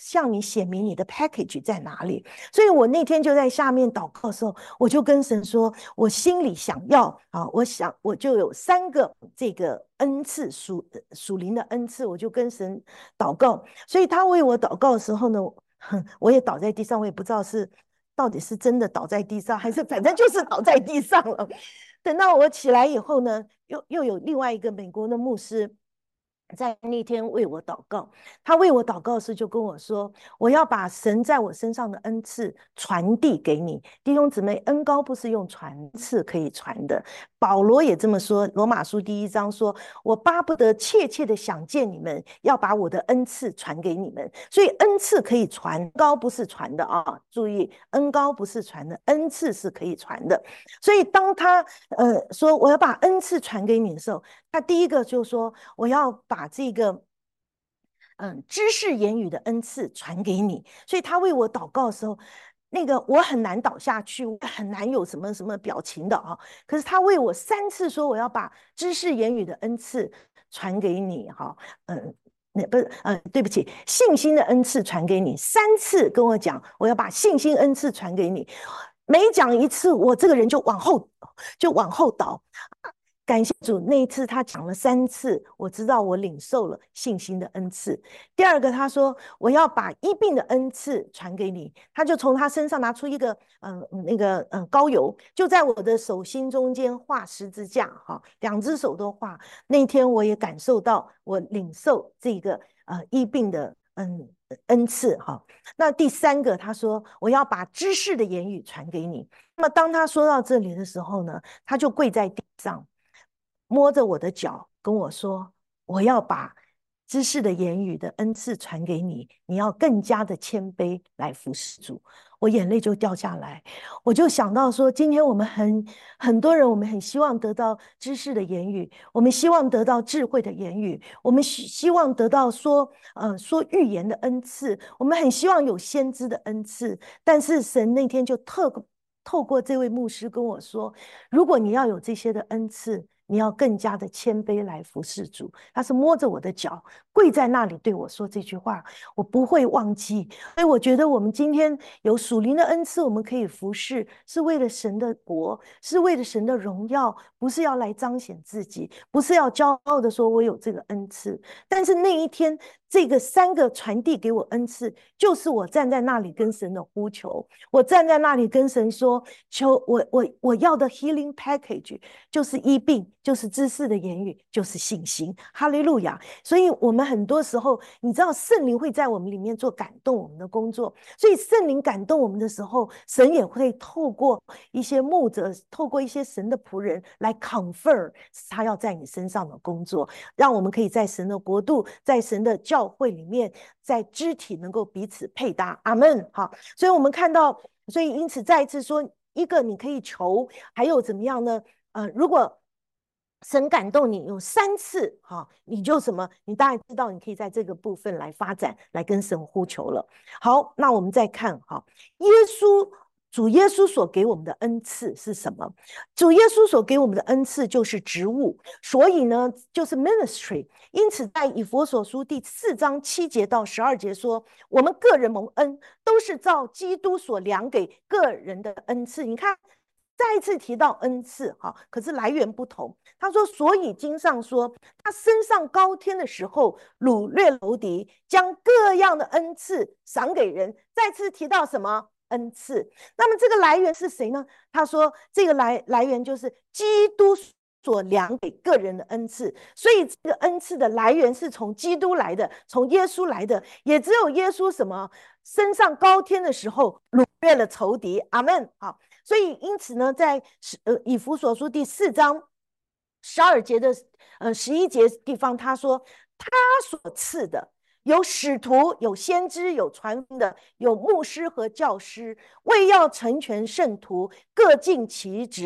向你显明你的 package 在哪里。所以我那天就在下面祷告的时候，我就跟神说，我心里想要啊，我想我就有三个这个恩赐，属属灵的恩赐，我就跟神祷告。所以他为我祷告的时候呢，哼，我也倒在地上，我也不知道是到底是真的倒在地上，还是反正就是倒在地上了。等到我起来以后呢，又又有另外一个美国的牧师在那天为我祷告，他为我祷告时就跟我说，我要把神在我身上的恩赐传递给你。弟兄姊妹，恩膏不是用传赐可以传的。保罗也这么说，罗马书第一章说，我巴不得切切的想见你们，要把我的恩赐传给你们。所以恩赐可以传，恩膏不是传的啊，注意，恩膏不是传的，恩赐是可以传的。所以当他呃说我要把恩赐传给你的时候，他第一个就说我要把这个嗯知识言语的恩赐传给你。所以他为我祷告的时候，那个我很难倒下去，我很难有什么什么表情的啊。可是他为我三次说我要把知识言语的恩赐传给你哈，嗯。那不是，呃，对不起，信心的恩赐传给你，三次跟我讲，我要把信心恩赐传给你。每讲一次，我这个人就往后，就往后倒。感谢主，那一次他讲了三次，我知道我领受了信心的恩赐。第二个，他说我要把医病的恩赐传给你，他就从他身上拿出一个嗯、呃、那个嗯、呃、膏油，就在我的手心中间画十字架，哈，两只手都画。那天我也感受到我领受这个呃医病的嗯恩赐哈。那第三个，他说我要把知识的言语传给你。那么当他说到这里的时候呢，他就跪在地上。摸着我的脚跟我说，我要把知识的言语的恩赐传给你，你要更加的谦卑来服侍主。我眼泪就掉下来，我就想到说，今天我们很很多人，我们很希望得到知识的言语，我们希望得到智慧的言语，我们希希望得到说呃说预言的恩赐，我们很希望有先知的恩赐。但是神那天就特透过这位牧师跟我说，如果你要有这些的恩赐，你要更加的谦卑来服侍主。他是摸着我的脚，跪在那里对我说这句话，我不会忘记。所以我觉得我们今天有属灵的恩赐，我们可以服侍，是为了神的国，是为了神的荣耀，不是要来彰显自己，不是要骄傲的说我有这个恩赐。但是那一天，这个三个传递给我恩赐，就是我站在那里跟神的呼求，我站在那里跟神说，求我我我要的 healing package 就是医病，就是知识的言语，就是信心。哈利路亚！所以我们很多时候，你知道圣灵会在我们里面做感动我们的工作，所以圣灵感动我们的时候，神也会透过一些牧者，透过一些神的仆人来 confirm 他要在你身上的工作，让我们可以在神的国度，在神的教会里面，在肢体能够彼此配搭。阿门。好，所以我们看到，所以因此再一次说，一个你可以求，还有怎么样呢？呃，如果神感动你有三次，哈，你就什么？你当然知道，你可以在这个部分来发展，来跟神呼求了。好，那我们再看哈，耶稣主耶稣所给我们的恩赐是什么？主耶稣所给我们的恩赐就是职务，所以呢，就是 ministry。因此，在以弗所书第四章七节到十二节说，我们个人蒙恩，都是照基督所量给个人的恩赐。你看。再一次提到恩赐，哈，可是来源不同。他说，所以经上说，他升上高天的时候，掳掠仇敌，将各样的恩赐赏给人。再次提到什么恩赐？那么这个来源是谁呢？他说，这个来来源就是基督所量给个人的恩赐。所以这个恩赐的来源是从基督来的，从耶稣来的。也只有耶稣什么升上高天的时候，掳掠了仇敌。阿门。好。所以，因此呢，在呃以弗所书第四章十二节的呃十一节地方，他说他所赐的有使徒、有先知、有传福音的、有牧师和教师，为要成全圣徒，各尽其职，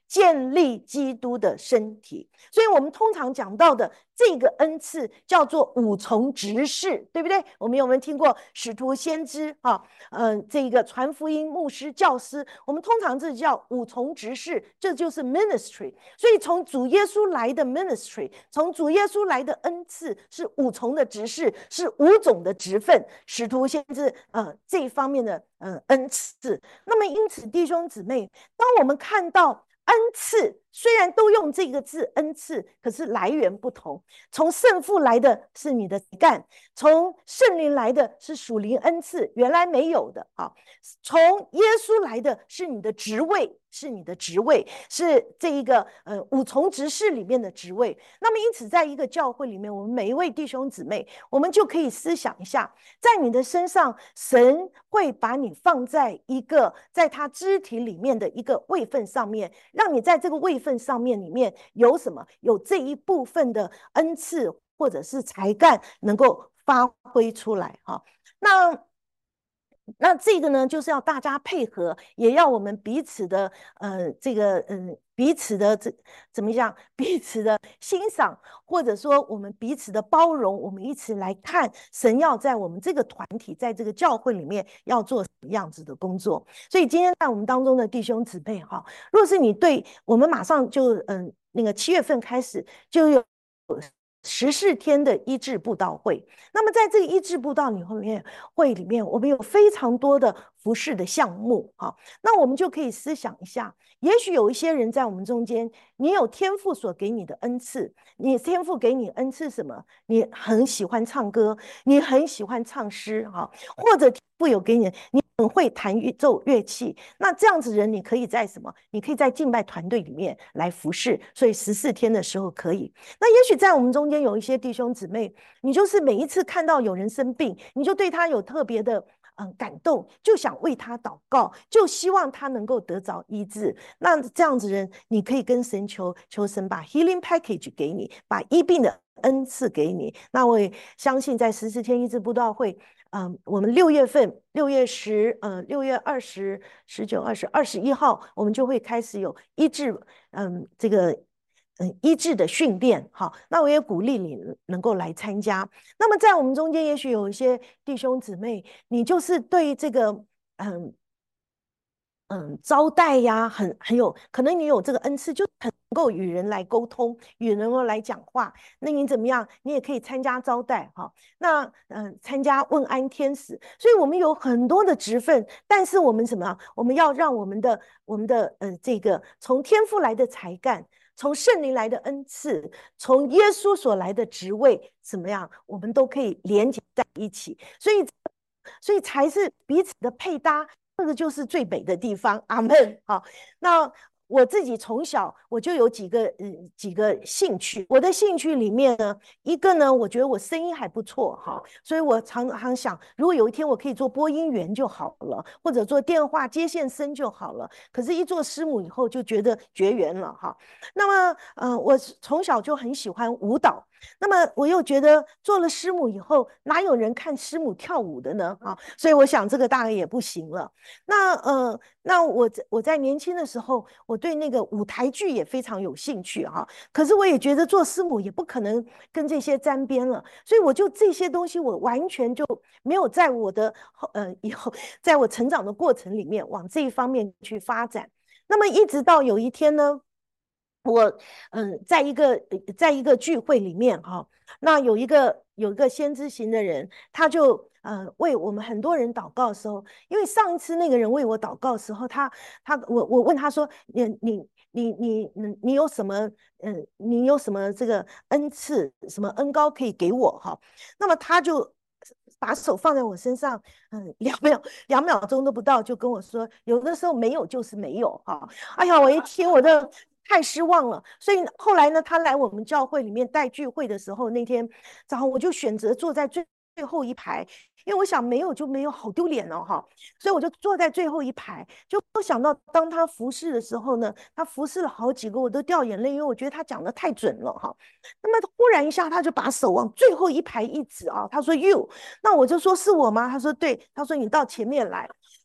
建立基督的身体。所以我们通常讲到的这个恩赐叫做五重执事，对不对？我们有没有听过使徒、先知啊？嗯、呃，这个传福音、牧师、教师，我们通常这叫五重执事，这就是 ministry。所以从主耶稣来的 ministry， 从主耶稣来的恩赐是五重的执事，是五种的职分，使徒、先知，呃，这一方面的呃恩赐。那么因此，弟兄姊妹，当我们看到恩赐虽然都用这个字恩赐，可是来源不同。从圣父来的是你的才干，从圣灵来的是属灵恩赐，原来没有的啊。从耶稣来的是你的职位，是你的职位，是这一个呃五重执事里面的职位。那么因此，在一个教会里面，我们每一位弟兄姊妹，我们就可以思想一下，在你的身上，神会把你放在一个在他肢体里面的一个位分上面，让你在这个位分上面里面有什么？有这一部分的恩赐或者是才干能够发挥出来哈。那那这个呢，就是要大家配合，也要我们彼此的呃这个嗯、呃、彼此的这怎么样？彼此的欣赏，或者说我们彼此的包容，我们一起来看神要在我们这个团体，在这个教会里面要做什么样子的工作。所以今天在我们当中的弟兄姊妹哈，若是你对我们马上就嗯、呃、那个七月份开始就有十四天的医治布道会，那么在这个医治布道里面会里面，我们有非常多的服事的项目啊，那我们就可以思想一下，也许有一些人在我们中间，你有天父所给你的恩赐，你天父给你恩赐什么？你很喜欢唱歌，你很喜欢唱诗哈，或者天父有给你，你很会弹奏乐器，那这样子人，你可以在什么？你可以在敬拜团队里面来服侍，所以十四天的时候可以。那也许在我们中间有一些弟兄姊妹，你就是每一次看到有人生病，你就对他有特别的嗯感动，就想为他祷告，就希望他能够得着医治。那这样子人，你可以跟神求，求神把 healing package 给你，把医病的恩赐给你。那我也相信，在十四天医治布道会。嗯，我们六月份，六月十，呃，六月二十、十九、二十、二十一号，我们就会开始有医治，嗯，这个，嗯，医治的训练。好，那我也鼓励你能够来参加。那么在我们中间，也许有一些弟兄姊妹，你就是对这个，嗯。嗯，招待呀，很很有可能你有这个恩赐，就很能够与人来沟通，与人来讲话。那你怎么样？你也可以参加招待哈。那嗯、呃，参加问安天使。所以我们有很多的职分，但是我们怎么样？我们要让我们的我们的呃这个从天赋来的才干，从圣灵来的恩赐，从耶稣所来的职位，怎么样？我们都可以连接在一起。所以所以才是彼此的配搭。这个就是最美的地方，阿门。好，那我自己从小我就有几个呃几个兴趣，我的兴趣里面呢，一个呢，我觉得我声音还不错哈，所以我常常想，如果有一天我可以做播音员就好了，或者做电话接线生就好了。可是，一做师母以后就觉得绝缘了哈。那么，呃，我从小就很喜欢舞蹈。那么我又觉得做了师母以后，哪有人看师母跳舞的呢？啊，所以我想这个大概也不行了。那呃，那我我在年轻的时候，我对那个舞台剧也非常有兴趣哈。可是我也觉得做师母也不可能跟这些沾边了，所以我就这些东西我完全就没有在我的呃以后，在我成长的过程里面往这一方面去发展。那么一直到有一天呢。我嗯，在一个在一个聚会里面哈，那有一个有一个先知型的人，他就呃为我们很多人祷告的时候，因为上一次那个人为我祷告的时候，他他我我问他说，你你你你你你有什么嗯，你有什么这个恩赐，什么恩膏可以给我哈？那么他就把手放在我身上，嗯，两秒两秒钟都不到，就跟我说，有的时候没有就是没有哈。哎呀，我一听我的。太失望了，所以后来呢，他来我们教会里面带聚会的时候，那天早上我就选择坐在最最后一排，因为我想没有就没有，好丢脸哦哈，所以我就坐在最后一排，就没想到当他服侍的时候呢，他服侍了好几个，我都掉眼泪，因为我觉得他讲的太准了哈。那么忽然一下，他就把手往最后一排一指啊，他说 “you”，那我就说是我吗？他说对，他说你到前面来。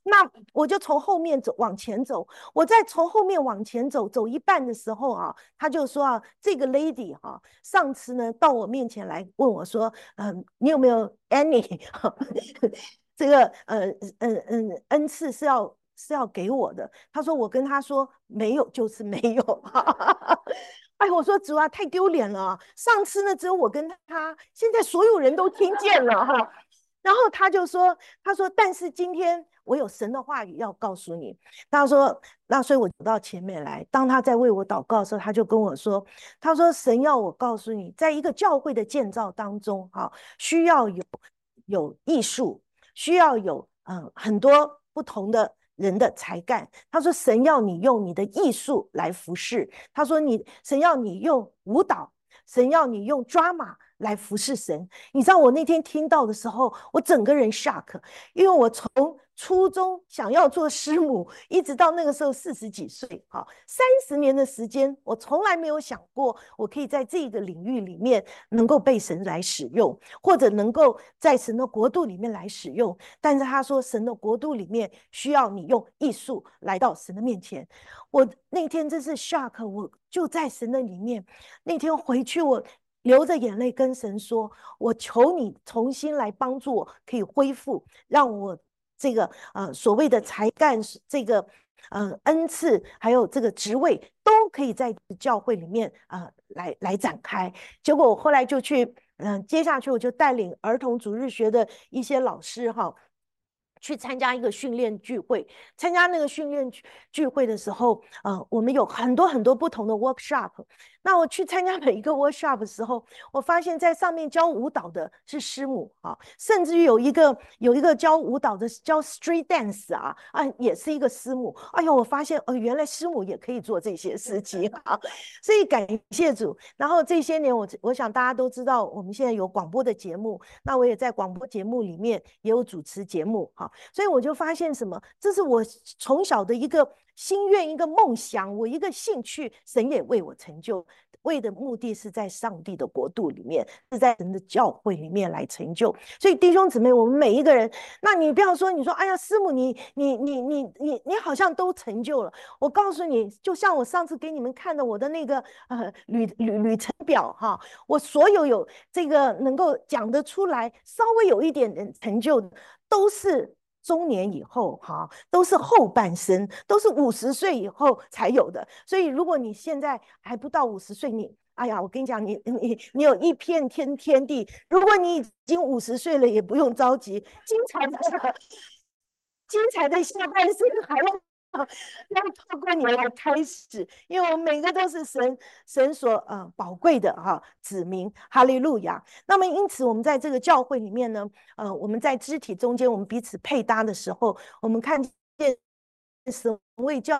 那我就从后面走往前走，我再从后面往前走，走一半的时候啊，他就说啊，这个 lady 哈、啊，上次呢到我面前来问我说，嗯、呃，你有没有 any 这个呃嗯嗯恩赐是要是要给我的？他说我跟他说没有就是没有。哎，我说主啊，太丢脸了！上次呢只有我跟他，现在所有人都听见了哈。然后他就说，他说，但是今天我有神的话语要告诉你。他说，那所以我走到前面来，当他在为我祷告的时候，他就跟我说，他说神要我告诉你，在一个教会的建造当中，哈，需要有有艺术，需要有嗯很多不同的人的才干。他说神要你用你的艺术来服侍，他说你神要你用舞蹈，神要你用 drama 来服侍神。你知道我那天听到的时候，我整个人 shock，因为我从初中想要做师母，一直到那个时候四十几岁，哈，三十年的时间，我从来没有想过我可以在这个领域里面能够被神来使用，或者能够在神的国度里面来使用。但是他说，神的国度里面需要你用艺术来到神的面前。我那天真是 shock，我就在神的里面。那天回去，我流着眼泪跟神说：“我求你重新来帮助我，可以恢复，让我这个呃所谓的才干，这个呃恩赐，还有这个职位，都可以在教会里面呃来来展开。”结果我后来就去，嗯、呃，接下去我就带领儿童主日学的一些老师哈。去参加一个训练聚会，参加那个训练聚会的时候，呃，我们有很多很多不同的 workshop。那我去参加每一个 workshop 的时候，我发现在上面教舞蹈的是师母啊，甚至于有一个有一个教舞蹈的教 street dance 啊啊，也是一个师母。哎呦，我发现哦，原来师母也可以做这些事情啊，所以感谢主。然后这些年我，我我想大家都知道，我们现在有广播的节目，那我也在广播节目里面也有主持节目，哈，所以我就发现什么，这是我从小的一个心愿，一个梦想，我一个兴趣，神也为我成就。为的目的是在上帝的国度里面，是在神的教会里面来成就。所以弟兄姊妹，我们每一个人，那你不要说，你说，哎呀，师母，你你你你你你好像都成就了。我告诉你，就像我上次给你们看的我的那个呃旅旅旅程表哈，我所有有这个能够讲得出来，稍微有一点点成就的，都是中年以后哈，都是后半生，都是五十岁以后才有的。所以如果你现在还不到五十岁，你哎呀，我跟你讲，你你你有一片天天地。如果你已经五十岁了，也不用着急，精彩的精彩的下半生还要要透过你来开始，因为我们每个都是神神所呃宝贵的哈、啊、子民，哈利路亚。那么因此，我们在这个教会里面呢，呃，我们在肢体中间，我们彼此配搭的时候，我们看见神为教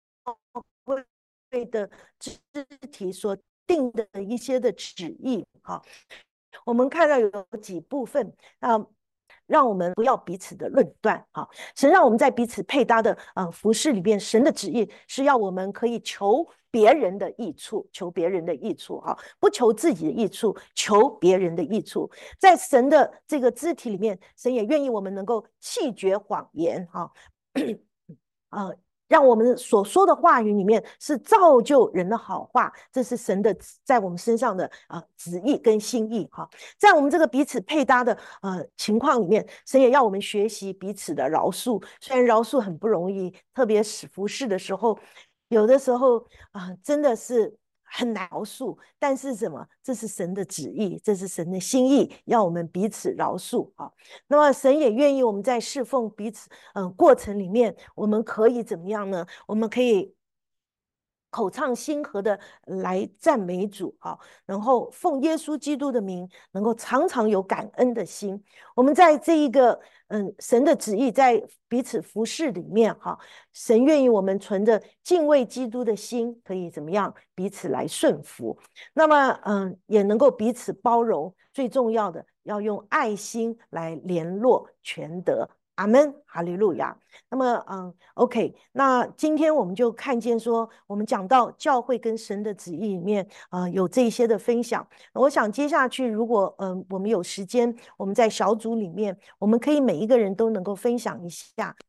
会的肢体所定的一些的旨意哈、啊。我们看到有几部分啊。让我们不要彼此的论断啊！神让我们在彼此配搭的呃服饰里边，神的旨意是要我们可以求别人的益处，求别人的益处哈、啊，不求自己的益处，求别人的益处。在神的这个肢体里面，神也愿意我们能够弃绝谎言哈，啊。呃让我们所说的话语里面是造就人的好话，这是神的在我们身上的啊、呃、旨意跟心意哈。在我们这个彼此配搭的呃情况里面，神也要我们学习彼此的饶恕。虽然饶恕很不容易，特别是服侍的时候，有的时候啊、呃、真的是很难饶恕，但是什么？这是神的旨意，这是神的心意，要我们彼此饶恕啊。那么神也愿意我们在侍奉彼此嗯、呃、过程里面，我们可以怎么样呢？我们可以口唱心和的来赞美主啊，然后奉耶稣基督的名，能够常常有感恩的心。我们在这一个嗯神的旨意在彼此服侍里面哈，神愿意我们存着敬畏基督的心，可以怎么样彼此来顺服。那么嗯也能够彼此包容，最重要的要用爱心来联络全德。阿门，哈利路亚。那么，嗯，OK，那今天我们就看见说，我们讲到教会跟神的旨意里面，啊、呃，有这一些的分享。我想接下去，如果嗯、呃、我们有时间，我们在小组里面，我们可以每一个人都能够分享一下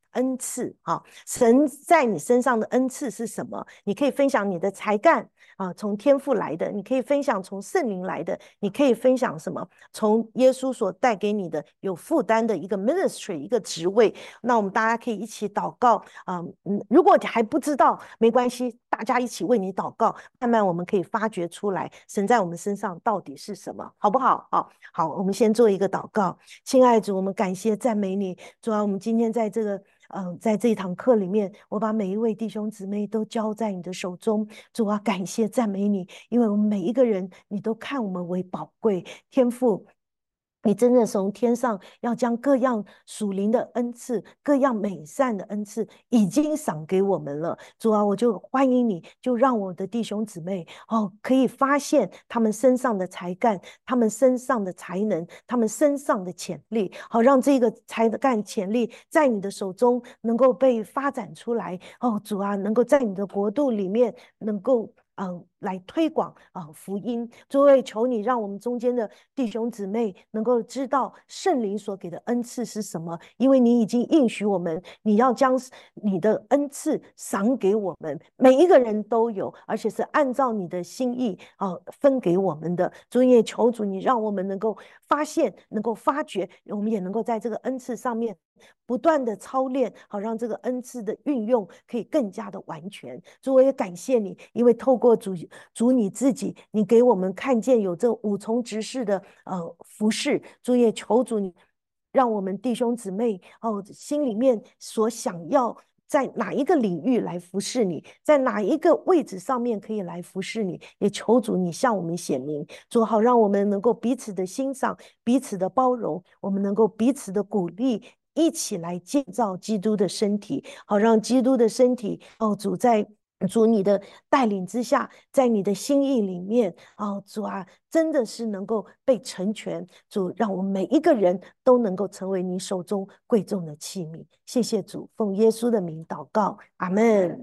恩赐啊，神在你身上的恩赐是什么？你可以分享你的才干啊，从天父来的；你可以分享从圣灵来的；你可以分享什么？从耶稣所带给你的有负担的一个 ministry 一个职位。那我们大家可以一起祷告啊，嗯，如果还不知道没关系，大家一起为你祷告，慢慢我们可以发掘出来，神在我们身上到底是什么，好不好？好，好，我们先做一个祷告。亲爱的主，我们感谢赞美你，主啊，我们今天在这个。嗯、呃，在这一堂课里面，我把每一位弟兄姊妹都交在你的手中。主啊，感谢赞美你，因为我们每一个人，你都看我们为宝贵。天父，你真的从天上要将各样属灵的恩赐、各样美善的恩赐，已经赏给我们了。主啊，我就欢迎你，就让我的弟兄姊妹哦，可以发现他们身上的才干、他们身上的才能、他们身上的潜力，好让这个才干潜力在你的手中能够被发展出来。哦，主啊，能够在你的国度里面能够。嗯、呃，来推广啊、呃、福音，诸位，求你让我们中间的弟兄姊妹能够知道圣灵所给的恩赐是什么，因为你已经应许我们，你要将你的恩赐赏给我们，每一个人都有，而且是按照你的心意啊、呃、分给我们的。主也求主你让我们能够发现，能够发掘，我们也能够在这个恩赐上面不断的操练，好让这个恩赐的运用可以更加的完全。主，我也感谢你，因为透过主主你自己，你给我们看见有这五重执事的呃服饰。主也求主你让我们弟兄姊妹哦心里面所想要。在哪一个领域来服侍你，在哪一个位置上面可以来服侍你，也求主你向我们显明，主好让我们能够彼此的欣赏，彼此的包容，我们能够彼此的鼓励，一起来建造基督的身体，好让基督的身体哦，主在主你的带领之下，在你的心意里面哦，主啊，真的是能够被成全。主，让我们每一个人都能够成为你手中贵重的器皿。谢谢主，奉耶稣的名祷告，阿门。